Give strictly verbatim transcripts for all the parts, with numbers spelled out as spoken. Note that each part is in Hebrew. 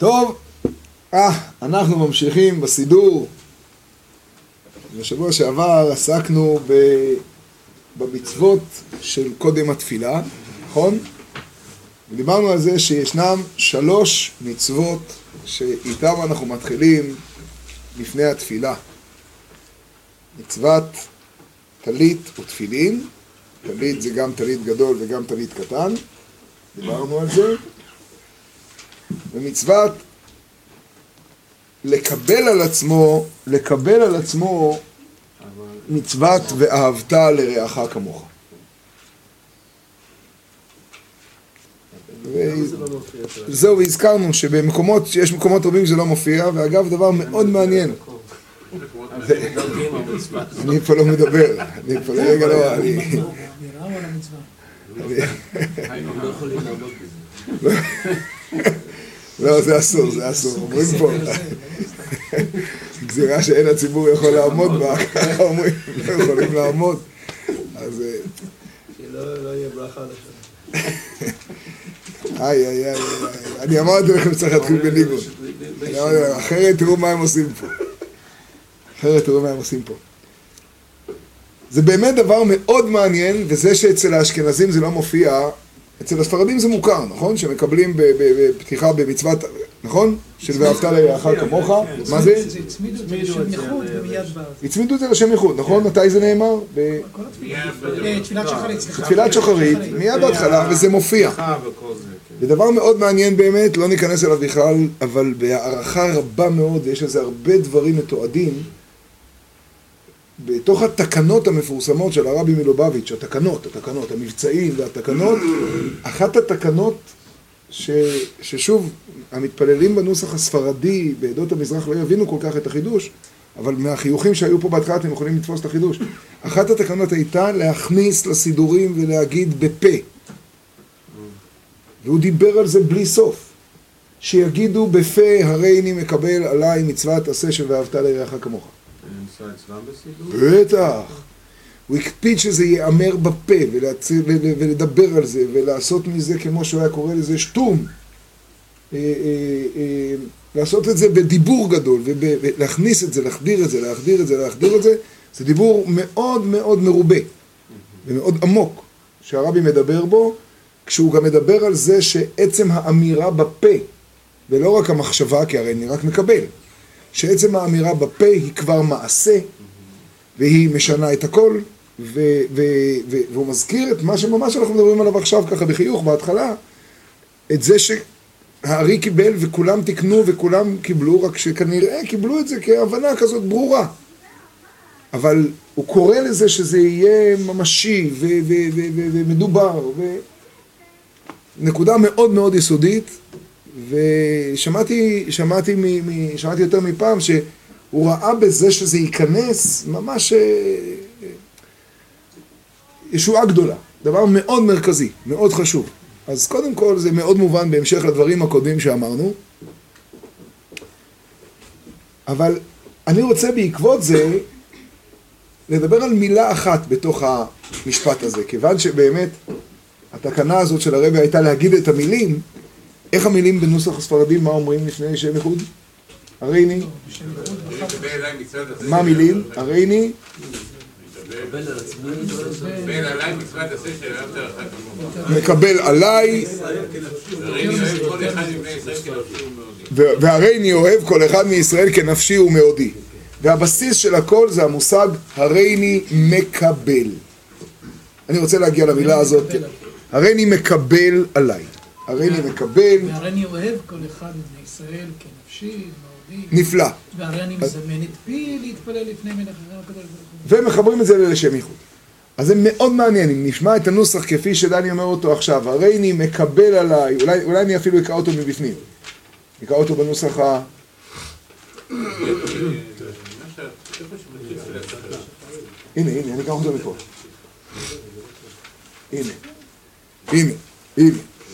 טוב, אה, אנחנו ממשיכים בסידור. בשבוע שעבר עסקנו ב... במצוות של קודם התפילה, נכון? ודיברנו על זה שישנם שלוש מצוות שאיתם אנחנו מתחילים לפני התפילה. מצוות טלית ותפילין, טלית זה גם טלית גדול וגם טלית קטן, דיברנו על זה. ומצוות לקבל על עצמו, לקבל על עצמו מצוות ואהבת לרעך כמוך. זהו, והזכרנו שבמקומות, שיש מקומות רבים שזה לא מופיע, ואגב דבר מאוד מעניין. אני פה לא מדבר, אני פה לרגע לא, אני... לא יכולים לעבוד בזה. לא, זה אסור, זה אסור, אומרים פה. גזירה שאין הציבור יכול לעמוד בה, ככה אומרים, לא יכולים לעמוד. אז... שלא יהיה ברכה לשם. איי, איי, איי, אני אמרתי לכם שצריך להתחיל בליגון. אחרת תראו מה הם עושים פה. אחרת תראו מה הם עושים פה. זה באמת דבר מאוד מעניין, וזה שאצל האשכנזים זה לא מופיע, אצל הספרדים זה מוכר, נכון? שמקבלים בפתיחה במצוות, נכון? של ואהבת לרעך כמוך. מה זה? הצמידו את זה לשם ייחוד ומיד בא. הצמידו את זה לשם ייחוד, נכון? מתי זה נאמר? תפילת שחרית. תפילת שחרית, מיד בהתחלה, וזה מופיע. זה דבר מאוד מעניין באמת, לא ניכנס אליו בכלל, אבל בהערכה רבה מאוד, ויש לזה הרבה דברים מתועדים, בתוך התקנות המפורסמות של הרבי מלובביץ', התקנות, התקנות, המבצעים והתקנות, אחת התקנות ש, ששוב, המתפללים בנוסח הספרדי בעדות המזרח לא יבינו כל כך את החידוש, אבל מהחיוכים שהיו פה בהתחלה אתם יכולים לתפוס את החידוש. אחת התקנות הייתה להכניס לסידורים ולהגיד בפה. והוא דיבר על זה בלי סוף. שיגידו בפה, הרי אני מקבל עליי מצוות עשה של ואהבת לרעך כמוך. בטח. הוא הקפיד שזה ייאמר בפה ולדבר על זה ולעשות מזה כמו שהוא היה קורא לזה שטום. לעשות את זה בדיבור גדול ולהכניס את זה, להחדיר את זה, להחדיר את זה, להחדיר את זה. זה דיבור מאוד מאוד מרובה ומאוד עמוק שהרבי מדבר בו, כשהוא גם מדבר על זה שעצם האמירה בפה ולא רק המחשבה, כי הרי אני רק מקבל, שעצם האמירה בפה היא כבר מעשה, והיא משנה את הכל, ו- ו- ו- והוא מזכיר את מה שממש אנחנו מדברים עליו עכשיו ככה בחיוך בהתחלה, את זה שהארי קיבל וכולם תקנו וכולם קיבלו, רק שכנראה קיבלו את זה כהבנה כזאת ברורה. אבל הוא קורא לזה שזה יהיה ממשי ו- ו- ו- ו- ומדובר, ונקודה מאוד מאוד יסודית, ושמעתי, שמעתי, מ, מ, שמעתי יותר מפעם שהוא ראה בזה שזה ייכנס ממש ישועה גדולה, דבר מאוד מרכזי, מאוד חשוב. אז קודם כל זה מאוד מובן בהמשך לדברים הקודמים שאמרנו, אבל אני רוצה בעקבות זה לדבר על מילה אחת בתוך המשפט הזה, כיוון שבאמת התקנה הזאת של הרבי הייתה להגיד את המילים. איך המילים בנוסח הספרדים, מה אומרים לפני שם ייחוד? הרייני. מה המילים? הרייני. מקבל עליי. והרייני אוהב כל אחד מישראל כנפשי ומאודי. והבסיס של הכל זה המושג הרייני מקבל. אני רוצה להגיע למילה הזאת. הרייני מקבל עליי. הרי אני מקבל... והרי אני אוהב כל אחד מבני ישראל כנפשי, מאודי. נפלא. והרי אני מזמן את פי להתפלל לפני מלך אחר הקדוש ברוך הוא. ומחברים את זה לשם ייחוד. אז זה מאוד מעניין, אם נשמע את הנוסח כפי שדני אומר אותו עכשיו, הרי אני מקבל עליי, אולי, אולי אני אפילו אקרא אותו מבפנים. אקרא אותו בנוסח ה... הנה, הנה, אני אקרא אותו מפה. הנה, הנה, הנה.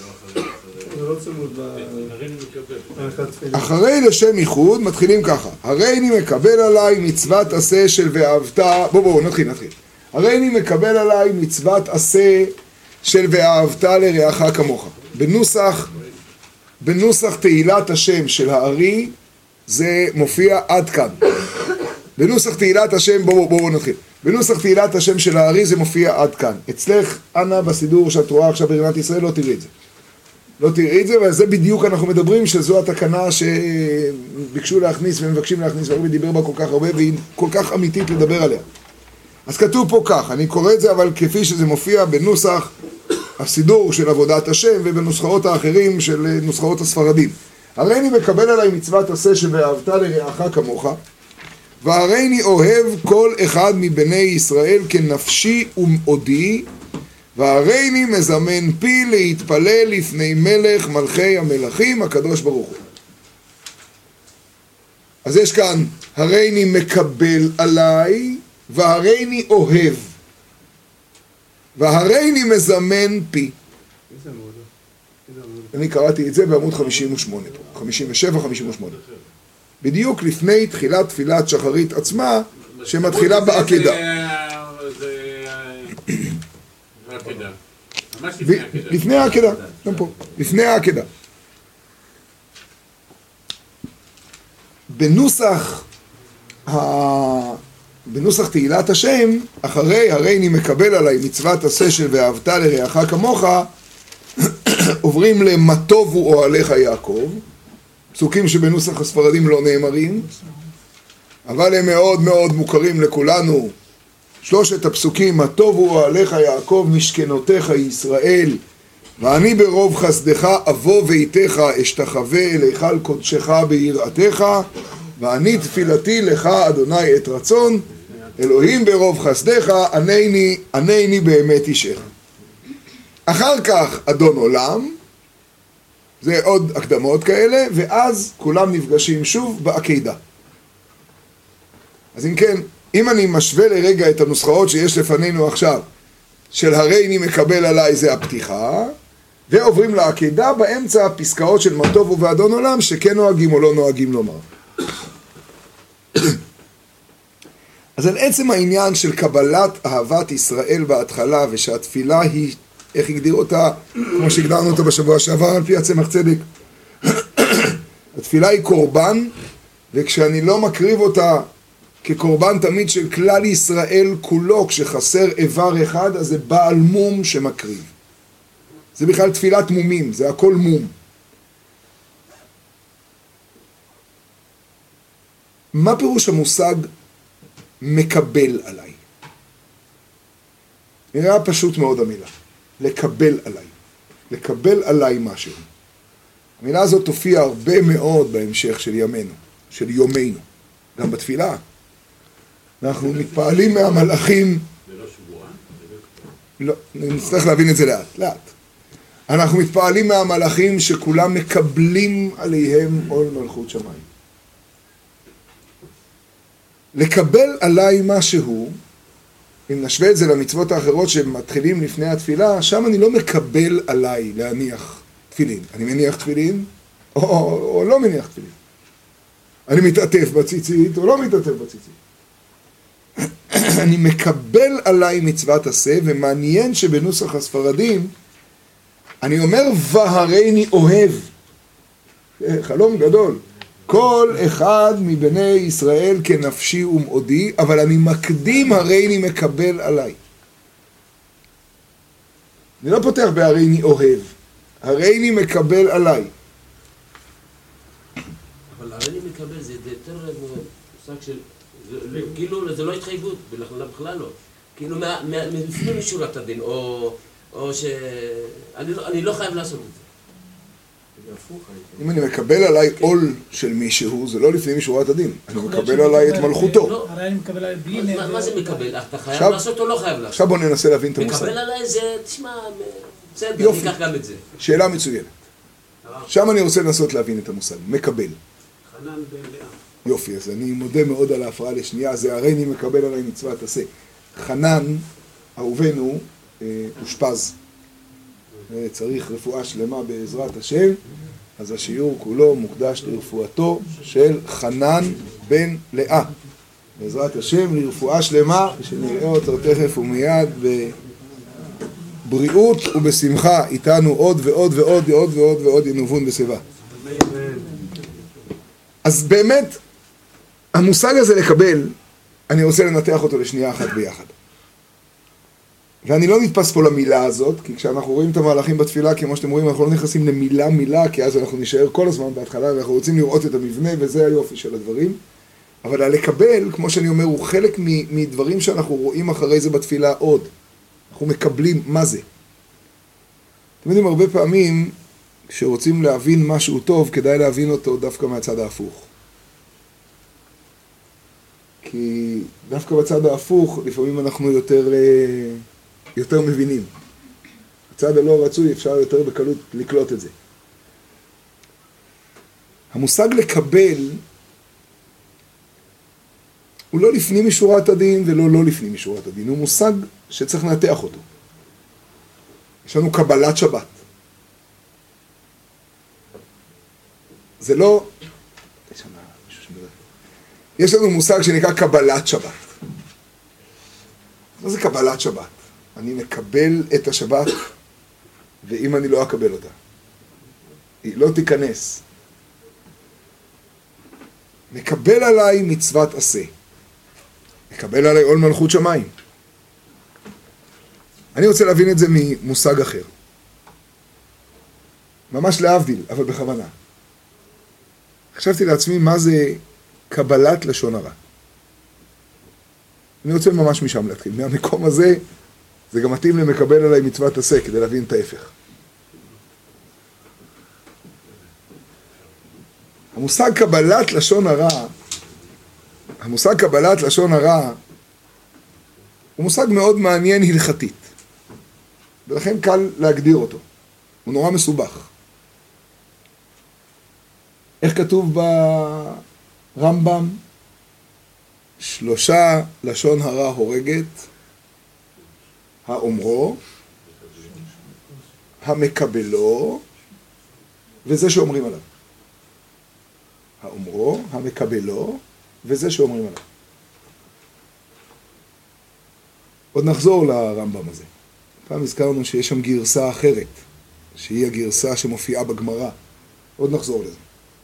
אחרי לשם ייחוד מתחילים ככה, הרי אני מקבל עליי מצוות עשה של ואהבת, בואו בואו נתחיל נתחיל, הרי אני מקבל עליי מצוות עשה של ואהבת לרעך כמוך. בנוסח בנוסח תהילת השם של הארי זה מופיע עד כאן. בנוסח תהילת השם, בואו בואו בוא נתחיל. בנוסח תהילת השם של הארי זה מופיע עד כאן. אצלך, אנא, בסידור שאת רואה עכשיו ברמת ישראל, לא תראי את זה. לא תראי את זה, וזה בדיוק אנחנו מדברים, שזו התקנה שביקשו להכניס ומבקשים להכניס, והרבי דיבר בה כל כך הרבה, והיא כל כך אמיתית לדבר עליה. אז כתוב פה כך, אני קורא את זה, אבל כפי שזה מופיע בנוסח הסידור של עבודת השם, ובנוסחאות האחרים של נוסחאות הספרדים. הרי אני מקבל עליי מצוות עשה ש"ואהבת לרעך כמוך", והרי אני אוהב כל אחד מבני ישראל כנפשי ומאודי, והרי אני מזמן פי להתפלל לפני מלך מלכי המלכים הקדוש ברוך הוא. אז יש כאן, הרי אני מקבל עליי, והרי אני אוהב, והרי אני מזמן פי. אני קראתי את זה בעמוד חמישים ושמונה, חמישים ושבע חמישים ושמונה. בדיוק לפני תחילת תפילת שחרית עצמה, שמתחילה בעקדה. לפני העקדה, גם פה, לפני העקדה. בנוסח בנוסח תהילת השם, אחרי הרי אני מקבל עליי מצוות עשה של "ואהבת לרעך כמוך", עוברים ל"מה טובו אוהליך יעקב", פסוקים שבנוסח הספרדים לא נאמרים, אבל הם מאוד מאוד מוכרים לכולנו. שלושת הפסוקים, "מה טובו אוהליך יעקב משכנותיך ישראל, ואני ברוב חסדך אבוא ביתך אשתחווה אל היכל קודשך ביראתך, ואני תפילתי לך אדוני את רצון, אלוהים ברוב חסדך ענני, ענני באמת אישך". אחר כך אדון עולם, זה עוד הקדמות כאלה, ואז כולם נפגשים שוב בעקדה. אז אם כן, אם אני משווה לרגע את הנוסחאות שיש לפנינו עכשיו, של הרי אני מקבל עליי, זה הפתיחה, ועוברים לעקדה, באמצע הפסקאות של "מה טובו" ואדון עולם, שכן נוהגים או לא נוהגים לומר. אז על עצם העניין של קבלת אהבת ישראל בהתחלה, ושהתפילה היא, איך הגדיר אותה, כמו שהגדרנו אותה בשבוע שעבר על פי הצמח צדק, התפילה היא קורבן, וכשאני לא מקריב אותה כקורבן תמיד של כלל ישראל כולו, כשחסר איבר אחד, אז זה בעל מום שמקריב. זה בכלל תפילת מומים, זה הכל מום. מה פירוש המושג מקבל עליי? נראה פשוט מאוד המילה, לקבל עליי, לקבל עליי משהו. המילה הזאת תופיע הרבה מאוד בהמשך של ימינו, של יומנו, גם בתפילה. אנחנו מתפעלים מהמלאכים. זה לא שבועה? לא, נצטרך להבין את זה לאט, לאט. אנחנו מתפעלים מהמלאכים שכולם מקבלים עליהם עול מלכות שמיים. לקבל עליי משהו, אם נשווה את זה למצוות האחרות שמתחילים לפני התפילה, שם אני לא מקבל עליי להניח תפילין. אני מניח תפילין או, או, או לא מניח תפילין. אני מתעטף בציצית או לא מתעטף בציצית. אני מקבל עליי מצוות עשה, ומעניין שבנוסח הספרדים אני אומר והרי אני אוהב. חלום גדול. כל אחד מבני ישראל כנפשי ומאודי, אבל אני מקדים הרי אני מקבל עליי. אני לא פותח בהרי אני אוהב, הרי אני מקבל עליי. אבל הרי אני מקבל זה יותר מושג של, כאילו זה לא התחייבות, בכלל לא. כאילו לפני משורת הדין, או שאני לא חייב לעשות את זה. אם אני מקבל עליי עול של מישהו, זה לא לפני משורת הדין. אני מקבל עליי את מלכותו. הרי אני מקבל עליי בלי... מה זה מקבל? אתה חייב לעשות או לא חייב לעשות? עכשיו בוא ננסה להבין את המושג. מקבל עליי זה, תשמע, בסדר, ניקח גם את זה. שאלה מצוינת. שם אני רוצה לנסות להבין את המושג. מקבל. חנן בלאה. יופי, אז אני מודה מאוד על ההפרעה לשנייה. זה הרי אני מקבל עליי מצוות עשה. חנן, אהובנו, אושפז. צריך רפואה שלמה בעזרת השם, אז השיעור כולו מוקדש לרפואתו של חנן בן לאה. בעזרת השם לרפואה שלמה, שנראה אותו תכף ומיד בבריאות ובשמחה איתנו עוד ועוד ועוד ועוד ועוד ועוד ינובון בשיבה. אז באמת, המושג הזה לקבל, אני רוצה לנתח אותו לשנייה אחת ביחד. ואני לא נתפס פה למילה הזאת, כי כשאנחנו רואים את המהלכים בתפילה, כמו שאתם רואים, אנחנו לא נכנסים למילה מילה, כי אז אנחנו נשאר כל הזמן בהתחלה, ואנחנו רוצים לראות את המבנה, וזה היופי של הדברים. אבל הלקבל, כמו שאני אומר, הוא חלק מדברים שאנחנו רואים אחרי זה בתפילה עוד. אנחנו מקבלים מה זה. אתם יודעים, הרבה פעמים, כשרוצים להבין משהו טוב, כדאי להבין אותו דווקא מהצד ההפוך. כי דווקא בצד ההפוך, לפעמים אנחנו יותר, יותר מבינים. בצד הלא רצוי אפשר יותר בקלות לקלוט את זה. המושג לקבל הוא לא לפנים משורת הדין ולא לא לפנים משורת הדין. הוא מושג שצריך לנתח אותו. יש לנו קבלת שבת. זה לא... יש לנו מושג שנקרא קבלת שבת. מה זה קבלת שבת? אני מקבל את השבת, ואם אני לא אקבל אותה, היא לא תיכנס. מקבל עליי מצוות עשה. מקבל עליי עול מלכות שמיים. אני רוצה להבין את זה ממושג אחר. ממש להבדיל, אבל בכוונה. חשבתי לעצמי מה זה קבלת לשון הרע. אני רוצה ממש משם להתחיל. מהמקום הזה, זה גם מתאים למקבל עליי מצוות עשה, כדי להבין את ההפך. המושג קבלת לשון הרע, המושג קבלת לשון הרע, הוא מושג מאוד מעניין הלכתית. ולכן קל להגדיר אותו. הוא נורא מסובך. איך כתוב ברמב"ם? שלושה לשון הרע הורגת, האומרו, המקבלו, וזה שאומרים עליו. האומרו, המקבלו, וזה שאומרים עליו. עוד נחזור לרמב"ם הזה. פעם הזכרנו שיש שם גרסה אחרת, שהיא הגרסה שמופיעה בגמרא. עוד נחזור לזה.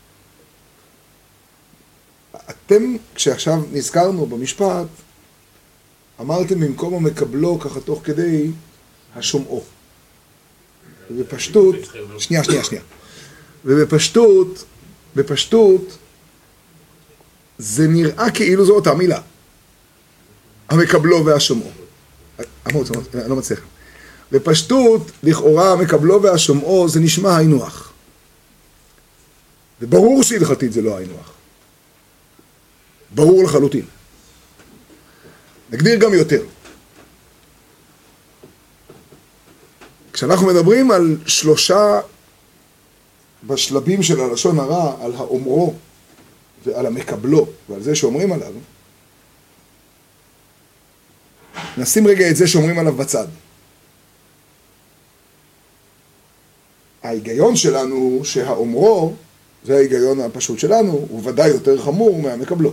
אתם, כשעכשיו נזכרנו במשפט, אמרתם במקום המקבלו, ככה תוך כדי השומעו. ובפשטות, שנייה, שנייה, שנייה. ובפשטות, בפשטות, זה נראה כאילו זו אותה מילה. המקבלו והשומעו. אמרות, אני לא מצליח. בפשטות, לכאורה, המקבלו והשומעו, זה נשמע הינוח. וברור שהלכתית זה לא הינוח. ברור לחלוטין. נגדיר גם יותר. כשאנחנו מדברים על שלושה בשלבים של הלשון הרע, על האומרו ועל המקבלו ועל זה שאומרים עליו, נשים רגע את זה שאומרים עליו בצד. ההיגיון שלנו הוא שהאומרו, זה ההיגיון הפשוט שלנו, הוא ודאי יותר חמור מהמקבלו.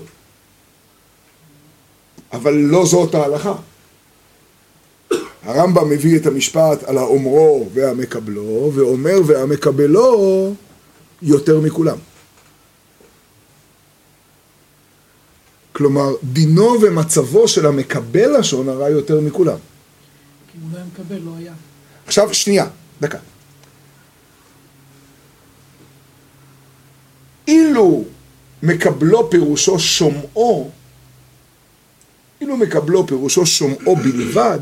אבל לא זאת ההלכה. הרמב"ם מביא את המשפט על האומרו והמקבלו, ואומר והמקבלו יותר מכולם. כלומר, דינו ומצבו של המקבל לשון הרע יותר מכולם. כי הוא לא היה מקבל, לא היה. עכשיו, שנייה, דקה. אילו מקבלו פירושו שומעו, אילו מקבלו פירושו שומעו בלבד,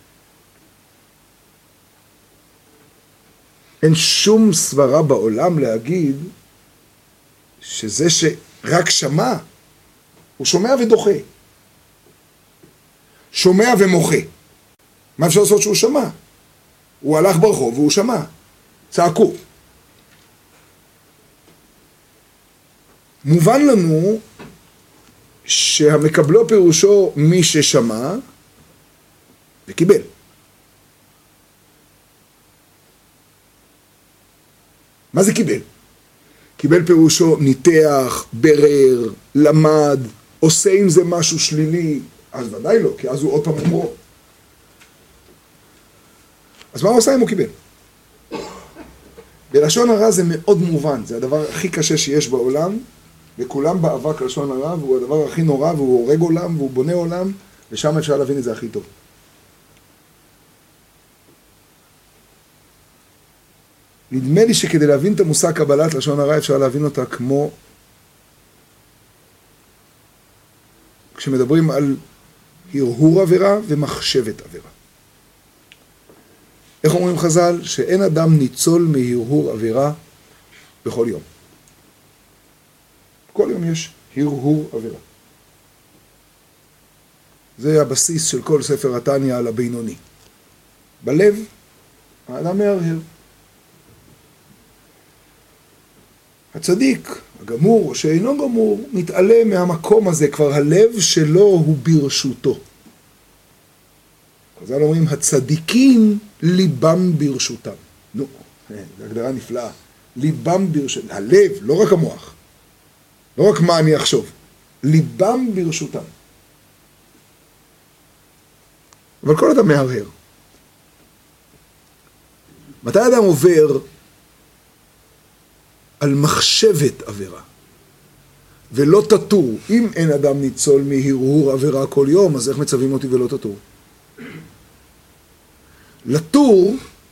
אין שום סברה בעולם להגיד שזה שרק שמע, הוא שומע ודוחה. שומע ומוחה. מה אפשר לעשות שהוא שמע? הוא הלך ברחוב והוא שמע. צעקו. מובן לנו שהמקבלו פירושו מי ששמע וקיבל. מה זה קיבל? קיבל פירושו ניתח, ברר, למד, עושה עם זה משהו שלילי, אז ודאי לא, כי אז הוא עוד פעם אומרו. אז מה הוא עושה אם הוא קיבל? בלשון הרע זה מאוד מובן, זה הדבר הכי קשה שיש בעולם, וכולם באבק לשון הרע, והוא הדבר הכי נורא, והוא הורג עולם, והוא בונה עולם, ושם אפשר להבין את זה הכי טוב. נדמה לי שכדי להבין את המושג קבלת לשון הרע, אפשר להבין אותה כמו כשמדברים על הרהור עבירה ומחשבת עבירה. איך אומרים חז"ל? שאין אדם ניצול מהרהור עבירה בכל יום. כל יום יש הרהור עבירה. זה הבסיס של כל ספר התניא על הבינוני. בלב, האדם מהרהר. הצדיק, הגמור או שאינו גמור, מתעלם מהמקום הזה, כבר הלב שלו הוא ברשותו. חז"ל אומרים, הצדיקים ליבם ברשותם. נו, זו הגדרה נפלאה. ליבם ברשותם. הלב, לא רק המוח. לא רק מה אני אחשוב. ליבם ברשותם. אבל כל אדם מהרהר. מתי אדם עובר על מחשבת עבירה, ולא תטור? אם אין אדם ניצול מהרהור עבירה כל יום, אז איך מצווים אותי ולא תטור? לטור,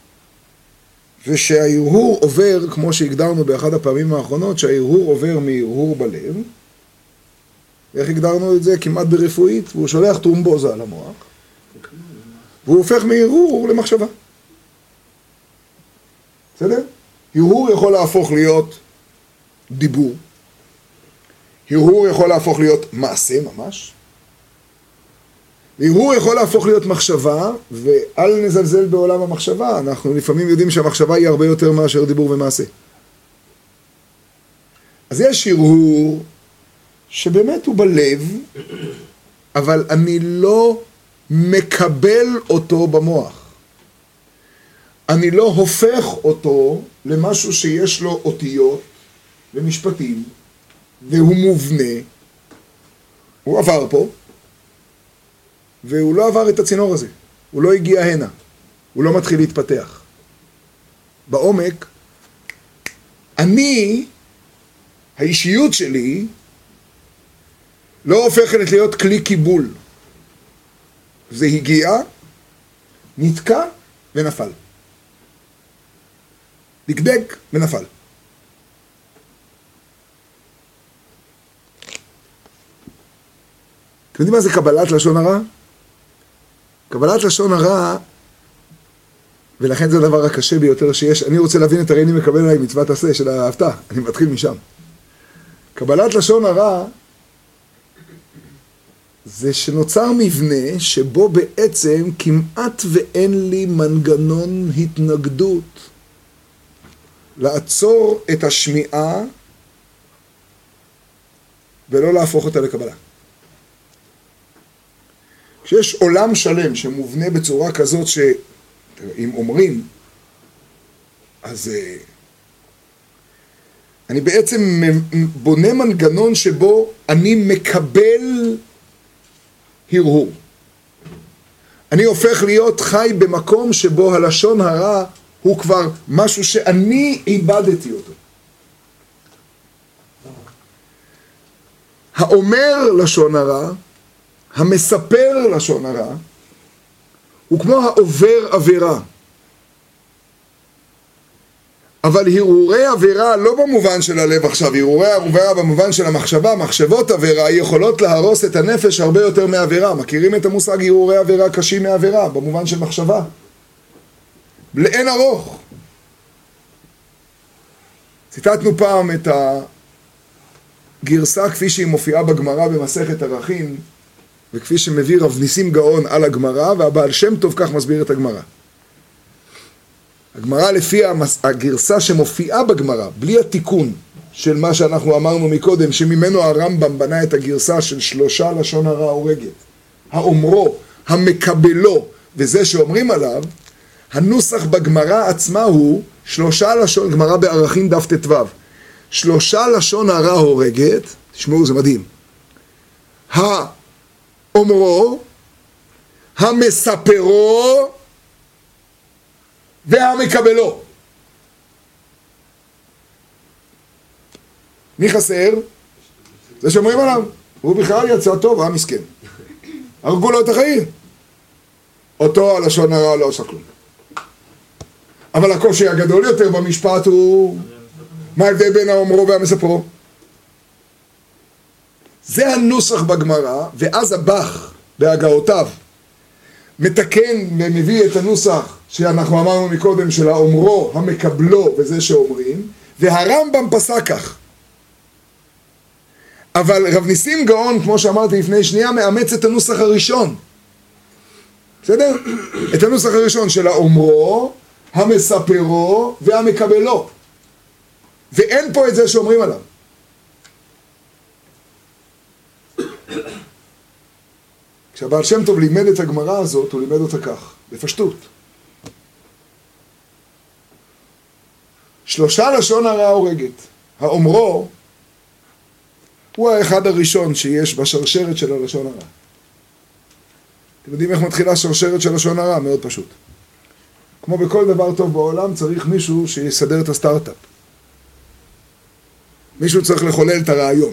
ושההרהור עובר, כמו שהגדרנו באחד הפעמים האחרונות, שההרהור עובר מהרהור בלב, איך הגדרנו את זה? כמעט ברפואית, והוא שולח טרומבוזה על המוח, והוא הופך מהרהור למחשבה. בסדר? הרהור יכול להפוך להיות דיבור. הרהור יכול להפוך להיות מעשה ממש. הרהור יכול להפוך להיות מחשבה, ואל נזלזל בעולם המחשבה. אנחנו לפעמים יודעים שהמחשבה היא הרבה יותר מאשר דיבור ומעשה. אז יש הרהור שבאמת הוא בלב, אבל אני לא מקבל אותו במוח. אני לא הופך אותו למשהו שיש לו אותיות ומשפטים, והוא מובנה. הוא עבר פה, והוא לא עבר את הצינור הזה. הוא לא הגיע הנה. הוא לא מתחיל להתפתח. בעומק, אני, האישיות שלי, לא הופכת להיות כלי קיבול. זה הגיע, נתקע ונפל. דקדק ונפל. אתם יודעים מה זה קבלת לשון הרע? קבלת לשון הרע, ולכן זה הדבר הקשה ביותר שיש. אני רוצה להבין את הרי אני מקבל עליי מצוות עשה של האהבתה. אני מתחיל משם. קבלת לשון הרע זה שנוצר מבנה שבו בעצם כמעט ואין לי מנגנון התנגדות לעצור את השמיעה ולא להפוך אותה לקבלה. כשיש עולם שלם שמובנה בצורה כזאת שאם אומרים, אז אני בעצם בונה מנגנון שבו אני מקבל הרהור. אני הופך להיות חי במקום שבו הלשון הרע הוא כבר משהו שאני איבדתי אותו. האומר לשון הרע, המספר לשון הרע, הוא כמו העובר עבירה. אבל הרהורי עבירה לא במובן של הלב עכשיו, הרהורי עבירה במובן של המחשבה, מחשבות עבירה יכולות להרוס את הנפש הרבה יותר מעבירה. מכירים את המושג הרהורי עבירה קשים מעבירה, במובן של מחשבה? לאין ארוך. ציטטנו פעם את הגרסה כפי שהיא מופיעה בגמרא במסכת ערכים, וכפי שמביא רב ניסים גאון על הגמרא, והבעל שם טוב כך מסביר את הגמרא. הגמרא לפי הגרסה שמופיעה בגמרא, בלי התיקון של מה שאנחנו אמרנו מקודם, שממנו הרמב"ם בנה את הגרסה של שלושה לשון הרע הורגת. האומרו, המקבלו, וזה שאומרים עליו, הנוסח בגמרא עצמה הוא שלושה לשון, גמרא בערכים דף ט"ו, שלושה לשון הרע הורגת, תשמעו זה מדהים, האומרו, המספרו, והמקבלו. מי חסר? זה שאומרים עליו, הוא בכלל יצא טוב, היה מסכן. הרגו לו את החיים. אותו הלשון הרע לא עושה כלום. אבל הקושי הגדול יותר במשפט הוא... מה ההבדל בין האומרו והמספרו? זה הנוסח בגמרא, ואז הבח בהגאותיו מתקן ומביא את הנוסח שאנחנו אמרנו מקודם של האומרו, המקבלו וזה שאומרים, והרמב"ם פסק כך. אבל רב ניסים גאון, כמו שאמרתי לפני שנייה, מאמץ את הנוסח הראשון. בסדר? את הנוסח הראשון של האומרו, המספרו והמקבלו. ואין פה את זה שאומרים עליו. כשהבעל שם טוב לימד את הגמרא הזאת, הוא לימד אותה כך, בפשטות. שלושה לשון הרע הורגת. האומרו הוא האחד הראשון שיש בשרשרת של הלשון הרע. אתם יודעים איך מתחילה שרשרת של לשון הרע? מאוד פשוט. כמו בכל דבר טוב בעולם, צריך מישהו שיסדר את הסטארט-אפ. מישהו צריך לחולל את הרעיון.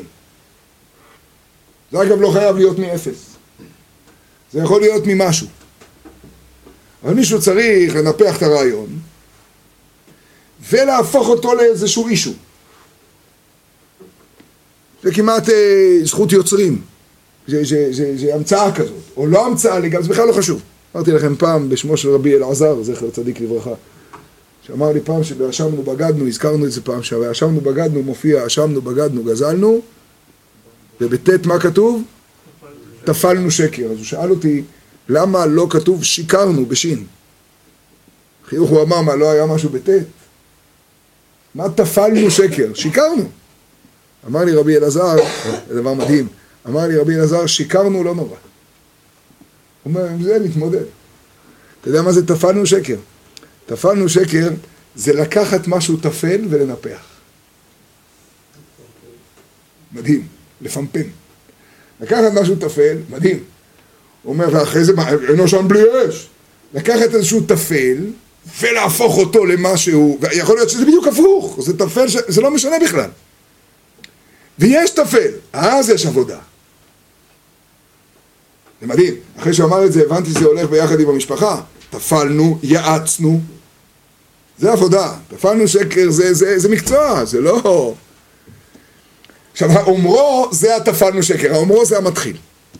זה אגב לא חייב להיות מאפס. זה יכול להיות ממשהו. אבל מישהו צריך לנפח את הרעיון, ולהפוך אותו לאיזשהו אישו. זה כמעט אה, זכות יוצרים. זה, זה, זה, זה המצאה כזאת. או לא המצאה לי, גם זה בכלל לא חשוב. אמרתי לכם פעם בשמו של רבי אלעזר, זכר צדיק לברכה, שאמר לי פעם שבאשמנו בגדנו, הזכרנו את זה פעם, שבאשמנו בגדנו מופיע, אשמנו בגדנו, גזלנו, ובתת מה כתוב? תפלנו שקר. אז הוא שאל אותי, למה לא כתוב שיקרנו בשין? חיוך הוא אמר, מה, לא היה משהו בתת? מה תפלנו שקר? שיקרנו. אמר לי רבי אלעזר, זה דבר מדהים, אמר לי רבי אלעזר, שיקרנו לא נורא. הוא אומר, עם זה נתמודד. אתה יודע מה זה תפלנו שקר? תפלנו שקר זה לקחת משהו תפל ולנפח. מדהים, לפמפם. לקחת משהו תפל, מדהים. הוא אומר, ואחרי זה, אינו שם בלי אש. לקחת איזשהו תפל ולהפוך אותו למשהו, ויכול להיות שזה בדיוק הפוך, זה תפל, ש... זה לא משנה בכלל. ויש תפל, אז יש עבודה. זה מדהים. אחרי שאמר את זה, הבנתי שזה הולך ביחד עם המשפחה. תפלנו, יעצנו. זה עבודה. תפלנו שקר, זה, זה, זה מקצוע, זה לא... עכשיו, האומרו זה התפלנו שקר, האומרו זה המתחיל.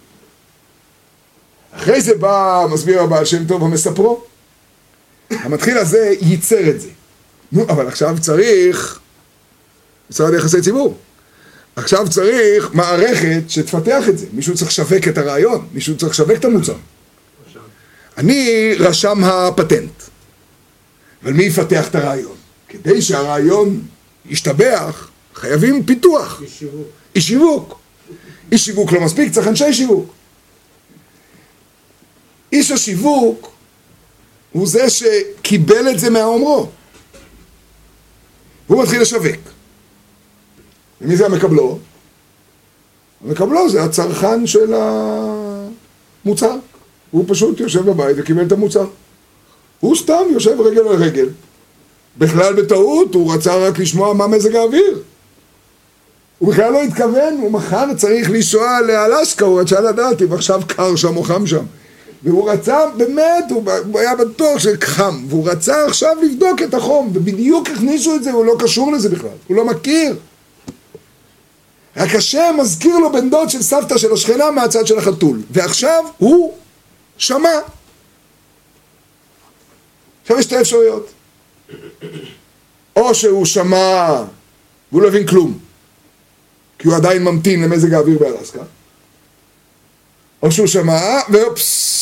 אחרי זה בא, מסביר הבעל שם טוב, המספרו. המתחיל הזה ייצר את זה. נו, אבל עכשיו צריך... משרד יחסי ציבור. עכשיו צריך מערכת שתפתח את זה. מישהו צריך לשווק את הרעיון, מישהו צריך לשווק את המוצר. אני רשם הפטנט. אבל מי יפתח את הרעיון? כדי שהרעיון ישתבח, חייבים פיתוח. איש שיווק. איש שיווק. איש שיווק לא מספיק, צריך אנשי שיווק. איש השיווק הוא זה שקיבל את זה מהאומרו. והוא מתחיל לשווק. ומי זה המקבלו? המקבלו זה הצרכן של המוצר. הוא פשוט יושב בבית וקיבל את המוצר. הוא סתם יושב רגל על רגל. בכלל בטעות הוא רצה רק לשמוע מה מזג האוויר. הוא בכלל לא התכוון, הוא מחר צריך לנסוע לאלסקה, הוא רצה לדעת אם עכשיו קר שם או חם שם. והוא רצה, באמת, הוא היה בטוח שחם, והוא רצה עכשיו לבדוק את החום, ובדיוק הכניסו את זה, הוא לא קשור לזה בכלל, הוא לא מכיר. רק השם מזכיר לו בן דוד של סבתא של השכנה מהצד של החתול, ועכשיו הוא שמע. עכשיו יש שתי אפשרויות. או שהוא שמע והוא לא הבין כלום, כי הוא עדיין ממתין למזג האוויר באלסקה, או שהוא שמע ואופס.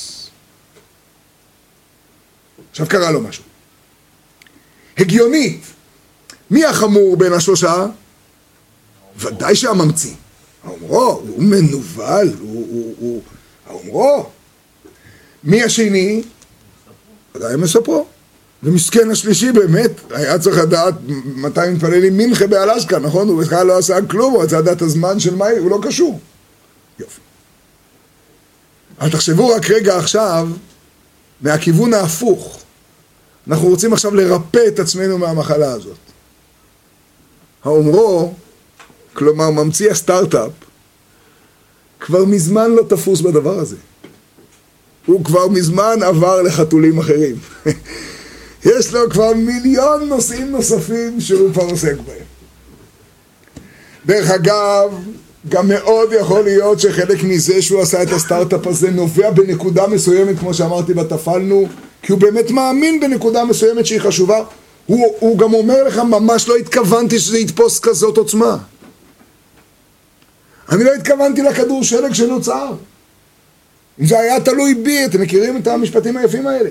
עכשיו קרה לו משהו. הגיונית, מי החמור בין השלושה? ודאי שהממציא. האומרו, הוא מנוול, הוא, הוא, הוא, האומרו. מי השני? ודאי מספרו. ומסכן השלישי באמת, היה צריך לדעת מתי מתפללים מנחה באלסקה, נכון? הוא בכלל לא עשה כלום, הוא רצה לדעת הזמן של מה, הוא לא קשור. יופי. אבל תחשבו רק רגע עכשיו, מהכיוון ההפוך. אנחנו רוצים עכשיו לרפא את עצמנו מהמחלה הזאת. האומרו, כלומר ממציא הסטארט-אפ, כבר מזמן לא תפוס בדבר הזה. הוא כבר מזמן עבר לחתולים אחרים. יש לו כבר מיליון נושאים נוספים שהוא כבר עוסק בהם. דרך אגב, גם מאוד יכול להיות שחלק מזה שהוא עשה את הסטארט-אפ הזה נובע בנקודה מסוימת, כמו שאמרתי בתפלנו, כי הוא באמת מאמין בנקודה מסוימת שהיא חשובה. הוא, הוא גם אומר לך, ממש לא התכוונתי שזה יתפוס כזאת עוצמה. אני לא התכוונתי לכדור שלג שנוצר. אם זה היה תלוי בי, אתם מכירים את המשפטים היפים האלה.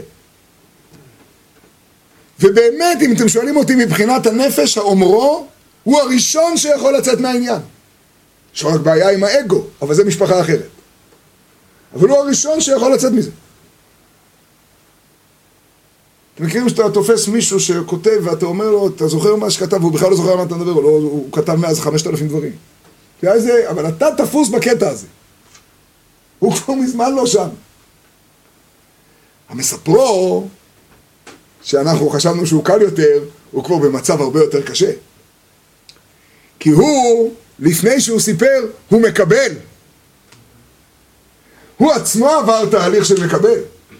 ובאמת, אם אתם שואלים אותי מבחינת הנפש, האומרו, הוא הראשון שיכול לצאת מהעניין. יש רק בעיה עם האגו, אבל זה משפחה אחרת. אבל הוא הראשון שיכול לצאת מזה. אתם מכירים שאתה תופס מישהו שכותב ואתה אומר לו, אתה זוכר מה שכתב, והוא בכלל לא זוכר מה אתה מדבר, לא, הוא כתב מאז חמשת אלפים דברים. זה, אבל אתה תפוס בקטע הזה. הוא כבר מזמן לא שם. המספרו, שאנחנו חשבנו שהוא קל יותר, הוא כבר במצב הרבה יותר קשה. כי הוא, לפני שהוא סיפר, הוא מקבל. הוא עצמו עבר תהליך של מקבל.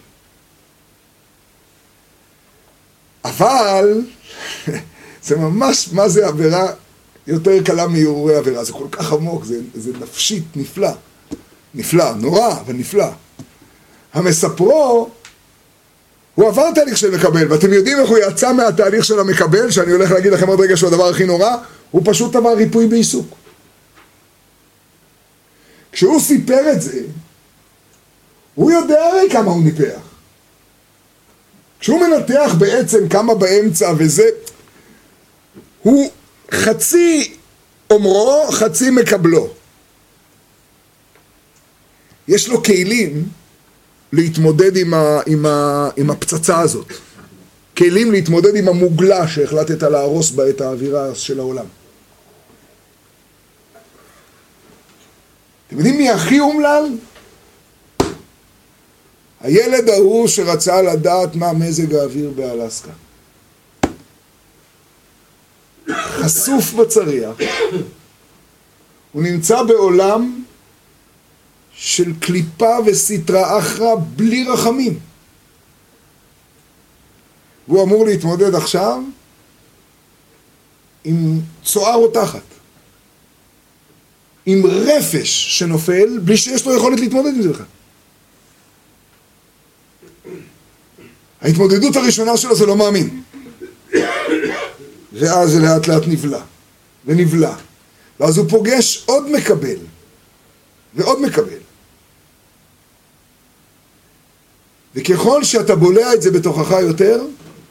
אבל, זה ממש, מה זה עבירה יותר קלה מהרהורי עבירה, זה כל כך עמוק, זה, זה נפשית, נפלא. נפלא, נורא, אבל נפלא. המספרו, הוא עבר תהליך של מקבל, ואתם יודעים איך הוא יצא מהתהליך של המקבל, שאני הולך להגיד לכם עוד רגע שהוא הדבר הכי נורא, הוא פשוט עבר ריפוי בעיסוק. כשהוא סיפר את זה, הוא יודע הרי כמה הוא ניפח. כשהוא מנתח בעצם כמה באמצע וזה, הוא חצי אומרו, חצי מקבלו. יש לו כלים להתמודד עם, ה, עם, ה, עם הפצצה הזאת. כלים להתמודד עם המוגלה שהחלטת להרוס בה את האווירה של העולם. אתם יודעים מי הכי אומלל? הילד ההוא שרצה לדעת מה מזג האוויר באלסקה. חשוף בצריח. הוא נמצא בעולם של קליפה וסטרה אחרה בלי רחמים. והוא אמור להתמודד עכשיו עם צוער או תחת. עם רפש שנופל בלי שיש לו יכולת להתמודד עם זה בכלל. ההתמודדות הראשונה שלו זה לא מאמין. ואז זה לאט לאט נבלע. ונבלע. ואז הוא פוגש עוד מקבל. ועוד מקבל. וככל שאתה בולע את זה בתוכך יותר,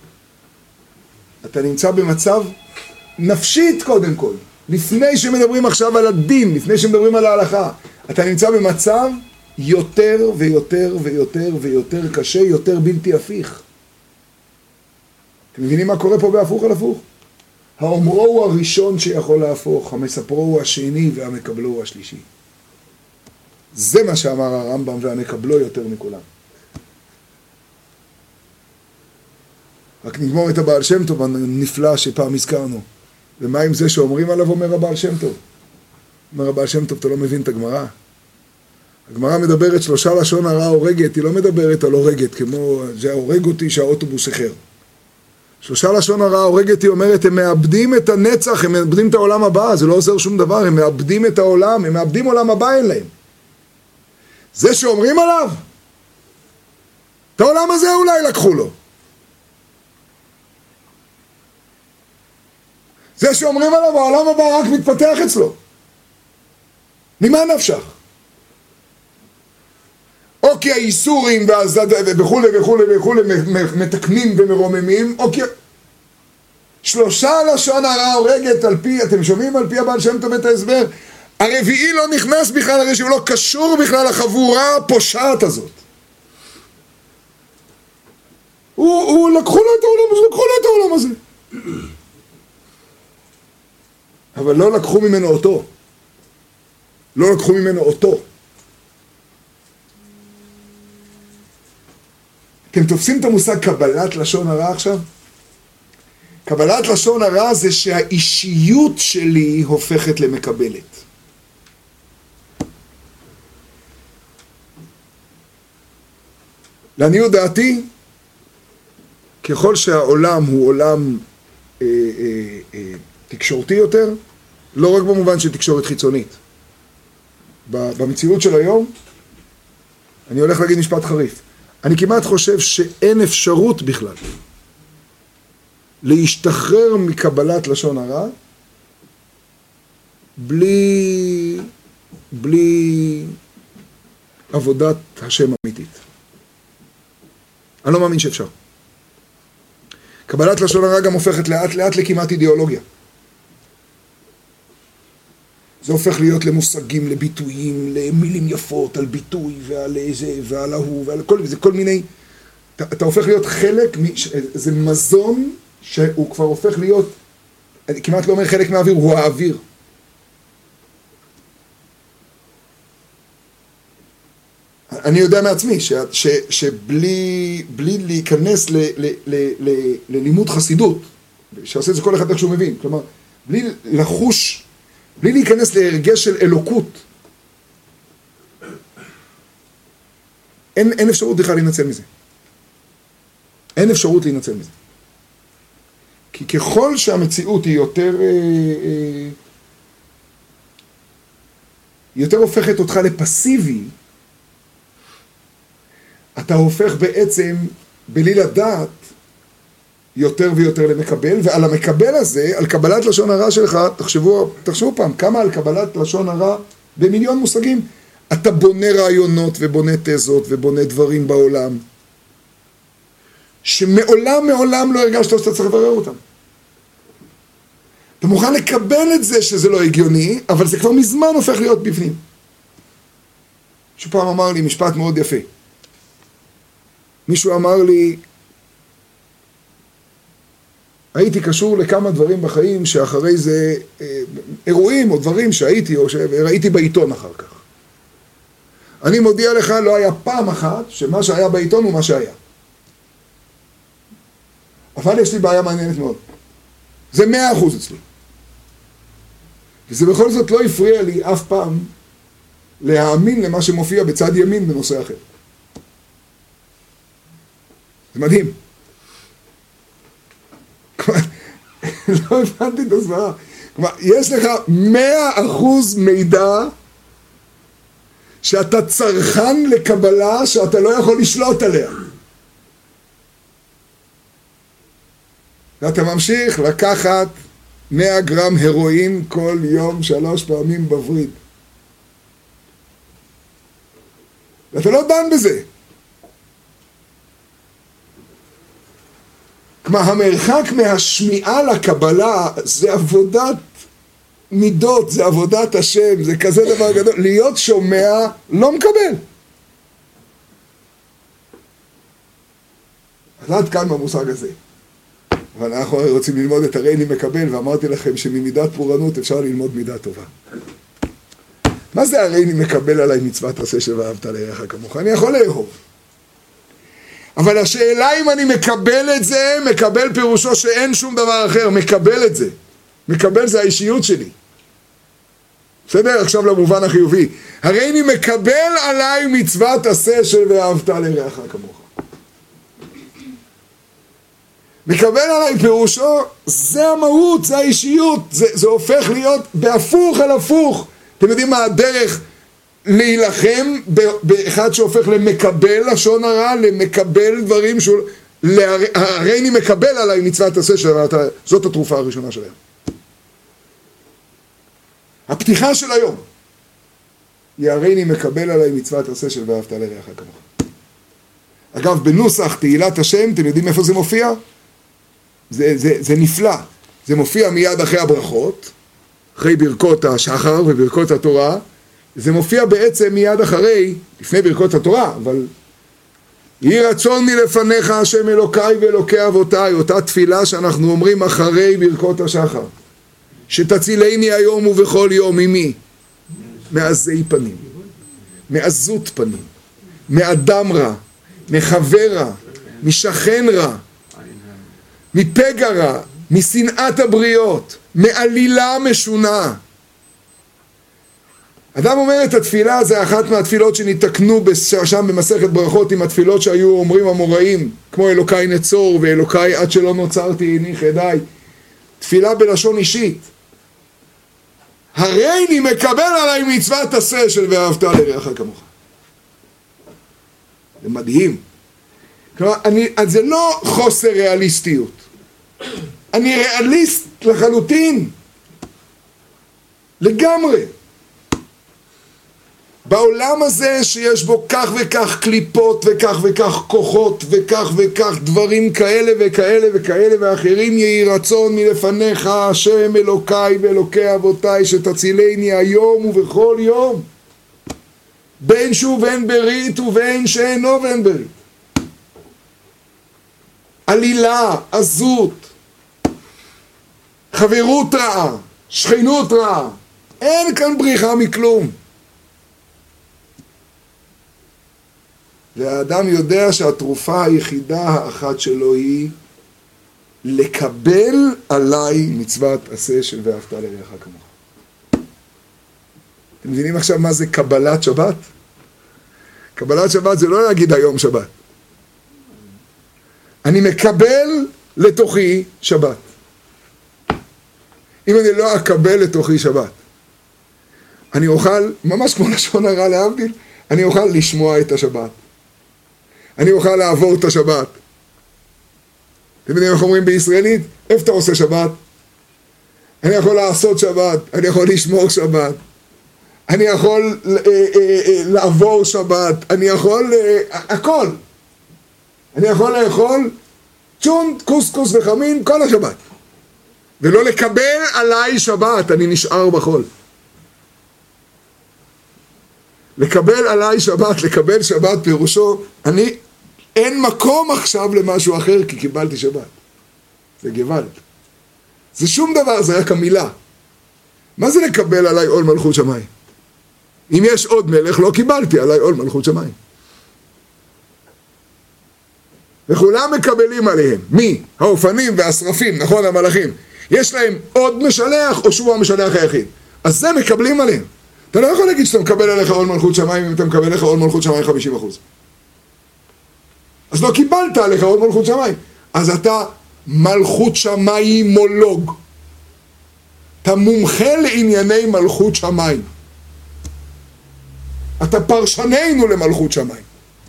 אתה נמצא במצב נפשית קודם כל. לפני שמדברים עכשיו על הדין, לפני שמדברים על ההלכה, אתה נמצא במצב יותר ויותר ויותר ויותר קשה, יותר בלתי הפיך. אתם מבינים מה קורה פה בהפוך על הפוך? האומרו הוא הראשון שיכול להפוך, המספרו הוא השני והמקבלו הוא השלישי. זה מה שאמר הרמב"ם, והמקבלו יותר מכולם. רק נגמור את הבעל שם טוב הנפלא שפעם הזכרנו. ומה עם זה שאומרים עליו, אומר הבעל שם טוב? אומר הבעל שם טוב, אתה לא מבין את הגמרא. הגמרא מדברת שלושה לשון הרע הורגת, היא לא מדברת על הורגת, כמו זה הורג אותי שהאוטובוס אחר. שלושה לשון הרע הורגת, היא אומרת, הם מאבדים את הנצח, הם מאבדים את העולם הבא, זה לא עוזר שום דבר, הם מאבדים את העולם, הם מאבדים עולם הבא אין להם. זה שאומרים עליו, את העולם הזה אולי לקחו לו. זה שאומרים עליו, העולם הבא רק מתפתח אצלו. ממה נפשך? או כי האיסורים וכו' וכו' וכו' מתקנים ומרוממים, או כי... שלושה לשון הרע הורגת על פי, אתם שומעים על פי הבעל שם טוב את ההסבר? הרביעי לא נכנס בכלל, הרי שהוא לא קשור בכלל לחבורה הפושעת הזאת. הוא, הוא לקחו לו את העולם הזה, לקחו לו את העולם הזה. אבל לא לקחו ממנו אותו. לא לקחו ממנו אותו. אתם תופסים את המושג קבלת לשון הרע עכשיו? קבלת לשון הרע זה שהאישיות שלי הופכת למקבלת. לעניות דעתי, ככל שהעולם הוא עולם אה, אה, אה, תקשורתי יותר, לא רק במובן של תקשורת חיצונית. במציאות של היום, אני הולך להגיד משפט חריף. אני כמעט חושב שאין אפשרות בכלל להשתחרר מקבלת לשון הרע בלי, בלי עבודת השם אמיתית. אני לא מאמין שאפשר. קבלת לשון הרע גם הופכת לאט לאט לכמעט אידיאולוגיה. זה הופך להיות למושגים, לביטויים, למילים יפות, על ביטוי ועל איזה, ועל ההוא, ועל כל, זה כל מיני, אתה, אתה הופך להיות חלק, זה מזון שהוא כבר הופך להיות, אני כמעט לא אומר חלק מהאוויר, הוא האוויר. אני יודע מעצמי ש, ש, שבלי בלי להיכנס ל, ל, ל, ל, ללימוד חסידות, שעושה את זה כל אחד איך שהוא מבין, כלומר, בלי לחוש, בלי להיכנס להרגש של אלוקות, אין, אין אפשרות בכלל להינצל מזה. אין אפשרות להינצל מזה. כי ככל שהמציאות היא יותר, אה, אה, יותר הופכת אותך לפסיבי, אתה הופך בעצם, בלי לדעת, יותר ויותר למקבל, ועל המקבל הזה, על קבלת לשון הרע שלך, תחשבו, תחשבו פעם, כמה על קבלת לשון הרע במיליון מושגים, אתה בונה רעיונות ובונה תזות ובונה דברים בעולם, שמעולם מעולם לא הרגשת שאתה צריך לברר אותם. אתה מוכן לקבל את זה שזה לא הגיוני, אבל זה כבר מזמן הופך להיות בפנים. מישהו פעם אמר לי משפט מאוד יפה. מישהו אמר לי, הייתי קשור לכמה דברים בחיים שאחרי זה אה, אירועים או דברים שהייתי או שראיתי בעיתון אחר כך. אני מודיע לך, לא היה פעם אחת שמה שהיה בעיתון הוא מה שהיה. אבל יש לי בעיה מעניינת מאוד. זה מאה אחוז אצלי. וזה בכל זאת לא הפריע לי אף פעם להאמין למה שמופיע בצד ימין בנושא אחר. זה מדהים. לא הבנתי את הסברה. כלומר, יש לך מאה אחוז מידע שאתה צרכן לקבלה שאתה לא יכול לשלוט עליה. ואתה ממשיך לקחת מאה גרם הרואין כל יום שלוש פעמים בווריד. ואתה לא דן בזה. כלומר, המרחק מהשמיעה לקבלה זה עבודת מידות, זה עבודת השם, זה כזה דבר גדול. להיות שומע לא מקבל. אז עד כאן במושג הזה. אבל אנחנו רוצים ללמוד את הרי אני מקבל, ואמרתי לכם שממידת פורענות אפשר ללמוד מידה טובה. מה זה הרי אני מקבל עליי מצוות עשה ואהבת לרעך כמוך? אני יכול לאהוב. אבל השאלה אם אני מקבל את זה, מקבל פירושו שאין שום דבר אחר, מקבל את זה. מקבל זה האישיות שלי. בסדר? עכשיו למובן החיובי. הרי אני מקבל עליי מצוות עשה של ואהבת לרעך כמוך. מקבל עליי פירושו, זה המהות, זה האישיות, זה, זה הופך להיות בהפוך על הפוך. אתם יודעים מה הדרך להילחם באחד שהופך למקבל לשון הרע, למקבל דברים שהוא, הרי אני מקבל עליי מצוות עשה שלה, זאת התרופה הראשונה שלהם. הפתיחה של היום היא הרי אני מקבל עליי מצוות עשה של ואהבת לרעך כמוך. אגב, בנוסח תהילת השם, אתם יודעים איפה זה מופיע? זה, זה, זה נפלא. זה מופיע מיד אחרי הברכות, אחרי ברכות השחר וברכות התורה. זה מופיע בעצם מיד אחרי, לפני ברכות התורה, אבל יהי רצון מלפניך השם אלוקיי ואלוקי אבותיי, אותה תפילה שאנחנו אומרים אחרי ברכות השחר. שתצילני היום ובכל יום ממי? מעזי פנים, מעזות פנים, מאדם רע, מחבר רע, משכן רע, מפגע רע, משנאת הבריות, מעלילה משונה. אדם אומר את התפילה, זה אחת מהתפילות שנתקנו שם במסכת ברכות עם התפילות שהיו אומרים המוראים, כמו אלוקי נצור ואלוקי עד שלא נוצרתי הניח ידיי. תפילה בלשון אישית. הרי אני מקבל עליי מצוות עשה של ואהבת לרעך כמוך. זה מדהים. כלומר, אני, זה לא חוסר ריאליסטיות. אני ריאליסט לחלוטין. לגמרי. בעולם הזה שיש בו כך וכך קליפות וכך וכך כוחות וכך וכך דברים כאלה וכאלה וכאלה ואחרים, יהי רצון מלפניך השם אלוקיי ואלוקי אבותיי שתצילני היום ובכל יום, בין שהוא בן ברית ובין שאינו בן ברית. עלילה, עזות, חברות רעה, שכנות רעה, אין כאן בריחה מכלום. והאדם יודע שהתרופה היחידה האחת שלו היא לקבל עליי מצוות עשה של ואהבת לרעך כמוך. אתם מבינים עכשיו מה זה קבלת שבת? קבלת שבת זה לא להגיד היום שבת. אני מקבל לתוכי שבת. אם אני לא אקבל לתוכי שבת, אני אוכל, ממש כמו לשון הרע להבדיל, אני אוכל לשמוע את השבת. אני אוכל לעבור את השבת. אתם יודעים איך אומרים בישראלית? איפה אתה עושה שבת? אני יכול לעשות שבת, אני יכול לשמור שבת, אני יכול אה, אה, אה, לעבור שבת, אני יכול אה, הכל. אני יכול לאכול צ'ונט, קוסקוס וחמין כל השבת. ולא לקבל עליי שבת, אני נשאר בחול. לקבל עליי שבת, לקבל שבת פירושו, אני, אין מקום עכשיו למשהו אחר כי קיבלתי שבת. זה גוואלד. זה שום דבר, זה רק המילה. מה זה לקבל עליי עול מלכות שמיים? אם יש עוד מלך, לא קיבלתי עליי עול מלכות שמיים. וכולם מקבלים עליהם. מי? האופנים והשרפים, נכון, המלאכים. יש להם עוד משלח או שהוא המשלח היחיד. אז זה מקבלים עליהם. אתה לא יכול להגיד שאתה מקבל עליך עול מלכות שמיים אם אתה מקבל עליך עול מלכות שמיים חמישים אחוז. אז לא קיבלת עליך עול מלכות שמיים. אז אתה מלכות שמיים מולוג. אתה מומחה לענייני מלכות שמיים. אתה פרשננו למלכות שמיים.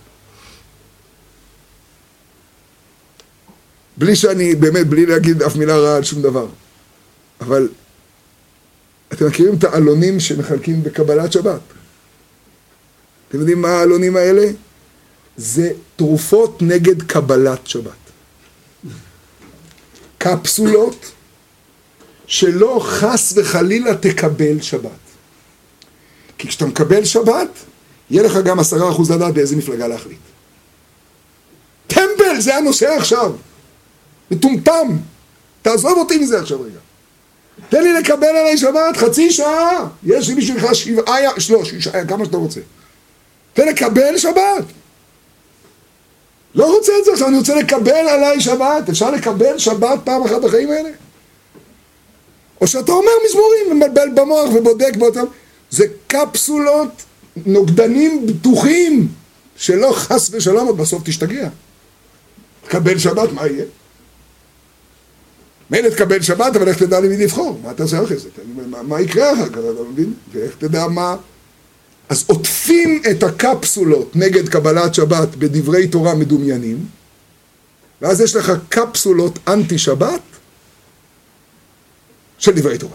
בלי שאני, באמת, בלי להגיד אף מילה רעה על שום דבר. אבל אתם מכירים את העלונים שמחלקים בקבלת שבת? אתם יודעים מה העלונים האלה? זה תרופות נגד קבלת שבת. קפסולות שלא חס וחלילה תקבל שבת. כי כשאתה מקבל שבת, יהיה לך גם עשרה אחוז לדעת באיזה מפלגה להחליט. טמבל, זה הנושא עכשיו. מטומטם. תעזוב אותי מזה עכשיו רגע. תן לי לקבל עליי שבת חצי שעה. יש לי בשבילך שבעה, שלוש, שעה, כמה שאתה רוצה. תן לקבל שבת. לא רוצה את זה עכשיו, אני רוצה לקבל עליי שבת. אפשר לקבל שבת פעם אחת בחיים האלה? או שאתה אומר מזמורים ומבלבל במוח ובודק באותם. זה קפסולות, נוגדנים בטוחים, שלא חס ושלום עוד בסוף תשתגע. תקבל שבת, מה יהיה? מילא תקבל שבת, אבל איך תדע למי לבחור? מה אתה עושה אחרי זה? מה, מה יקרה אחר כך, אתה מבין? ואיך תדע מה? אז עוטפים את הקפסולות נגד קבלת שבת בדברי תורה מדומיינים, ואז יש לך קפסולות אנטי שבת של דברי תורה.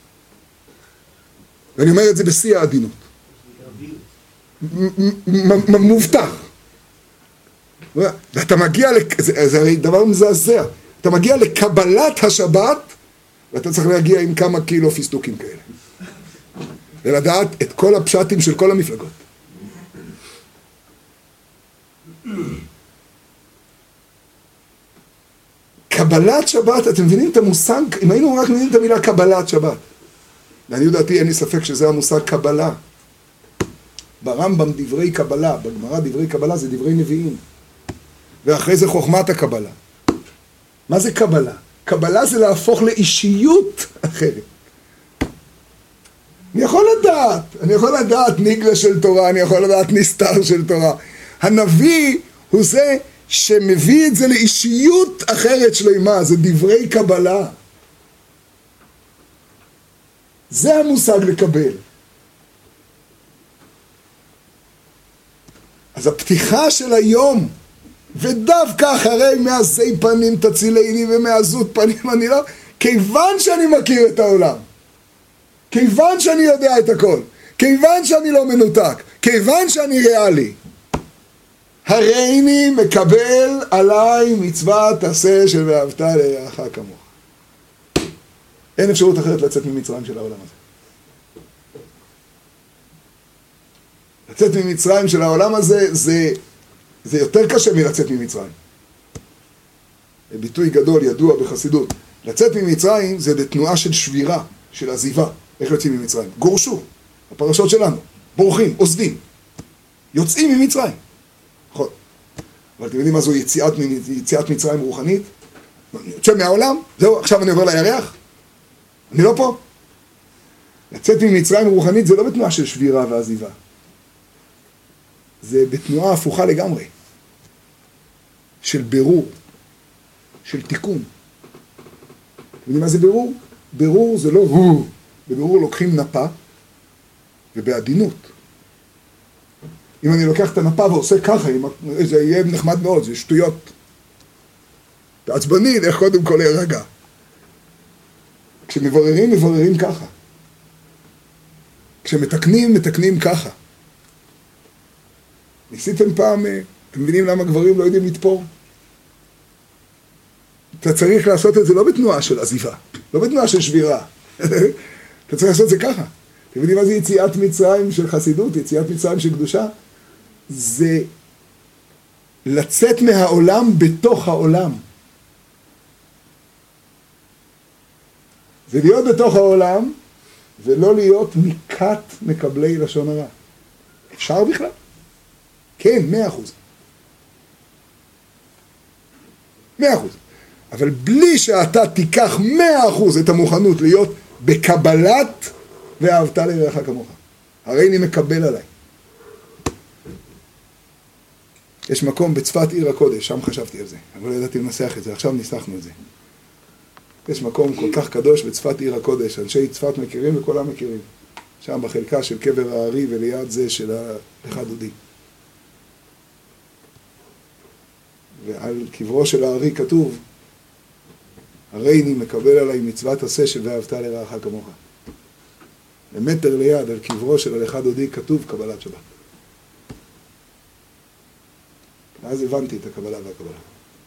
ואני אומר את זה בשיא העדינות. מובטח. ואתה מגיע, זה הרי דבר מזעזע. אתה מגיע לקבלת השבת, ואתה צריך להגיע עם כמה קילו פיסטוקים כאלה. ולדעת את כל הפשטים של כל המפלגות. קבלת שבת, אתם מבינים את המושג? אם היינו רק מבינים את המילה קבלת שבת. ואני יודעתי, אין לי ספק שזה המושג קבלה. ברמב"ם דברי קבלה, בגמרא דברי קבלה זה דברי נביאים. ואחרי זה חוכמת הקבלה. מה זה קבלה? קבלה זה להפוך לאישיות אחרת. אני יכול לדעת, אני יכול לדעת ניגלה של תורה, אני יכול לדעת נסתר של תורה. הנביא הוא זה שמביא את זה לאישיות אחרת שלמה, זה דברי קבלה. זה המושג לקבל. אז הפתיחה של היום, ודווקא אחרי מעזי פנים תצילני ומעזות פנים אני לא, כיוון שאני מכיר את העולם, כיוון שאני יודע את הכל, כיוון שאני לא מנותק, כיוון שאני ריאלי, הריני מקבל עליי מצוות עשה של ואהבת לרעך כמוך. אין אפשרות אחרת לצאת ממצרים של העולם הזה. לצאת ממצרים של העולם הזה זה, זה יותר קשה מלצאת ממצרים. ביטוי גדול ידוע בחסידות. לצאת ממצרים זה בתנועה של שבירה, של עזיבה. איך יוצאים ממצרים? גורשו, הפרשות שלנו, בורחים, עוזבים, יוצאים ממצרים. נכון. אבל אתם יודעים מה זו יציאת, יציאת מצרים רוחנית? יוצא מהעולם, זהו, עכשיו אני עובר לירח? אני לא פה. לצאת ממצרים רוחנית זה לא בתנועה של שבירה ועזיבה. זה בתנועה הפוכה לגמרי. של בירור, של תיקון. אתם יודעים מה זה בירור? בירור זה לא הוא. בבירור לוקחים נפה, ובעדינות. אם אני לוקח את הנפה ועושה ככה, זה יהיה נחמד מאוד, זה שטויות. תעצבני, איך קודם כל להירגע. כשמבררים, מבררים ככה. כשמתקנים, מתקנים ככה. ניסיתם פעם, אתם מבינים למה גברים לא יודעים לתפור? אתה צריך לעשות את זה לא בתנועה של עזיבה, לא בתנועה של שבירה. אתה צריך לעשות את זה ככה. אתם יודעים מה זה יציאת מצרים של חסידות, יציאת מצרים של קדושה? זה לצאת מהעולם בתוך העולם. זה להיות בתוך העולם, ולא להיות מכת מקבלי לשון הרע. אפשר בכלל? כן, מאה אחוז. מאה אחוז. אבל בלי שאתה תיקח מאה אחוז את המוכנות להיות בקבלת ואהבת לרעך כמוך. הרי אני מקבל עליי. יש מקום בצפת עיר הקודש, שם חשבתי על זה, אבל לא ידעתי לנסח את זה, עכשיו ניסחנו את זה. יש מקום כל כך קדוש בצפת עיר הקודש, אנשי צפת מכירים וכולם מכירים. שם בחלקה של קבר הארי וליד זה של הלכה דודי. ועל קברו של הארי כתוב, הרי אני מקבל עליי מצוות עשה של ואהבת לרעך כמוך. למטר ליד על קברו של הלכה דודי כתוב קבלת שבת. אז הבנתי את הקבלה והקבלה.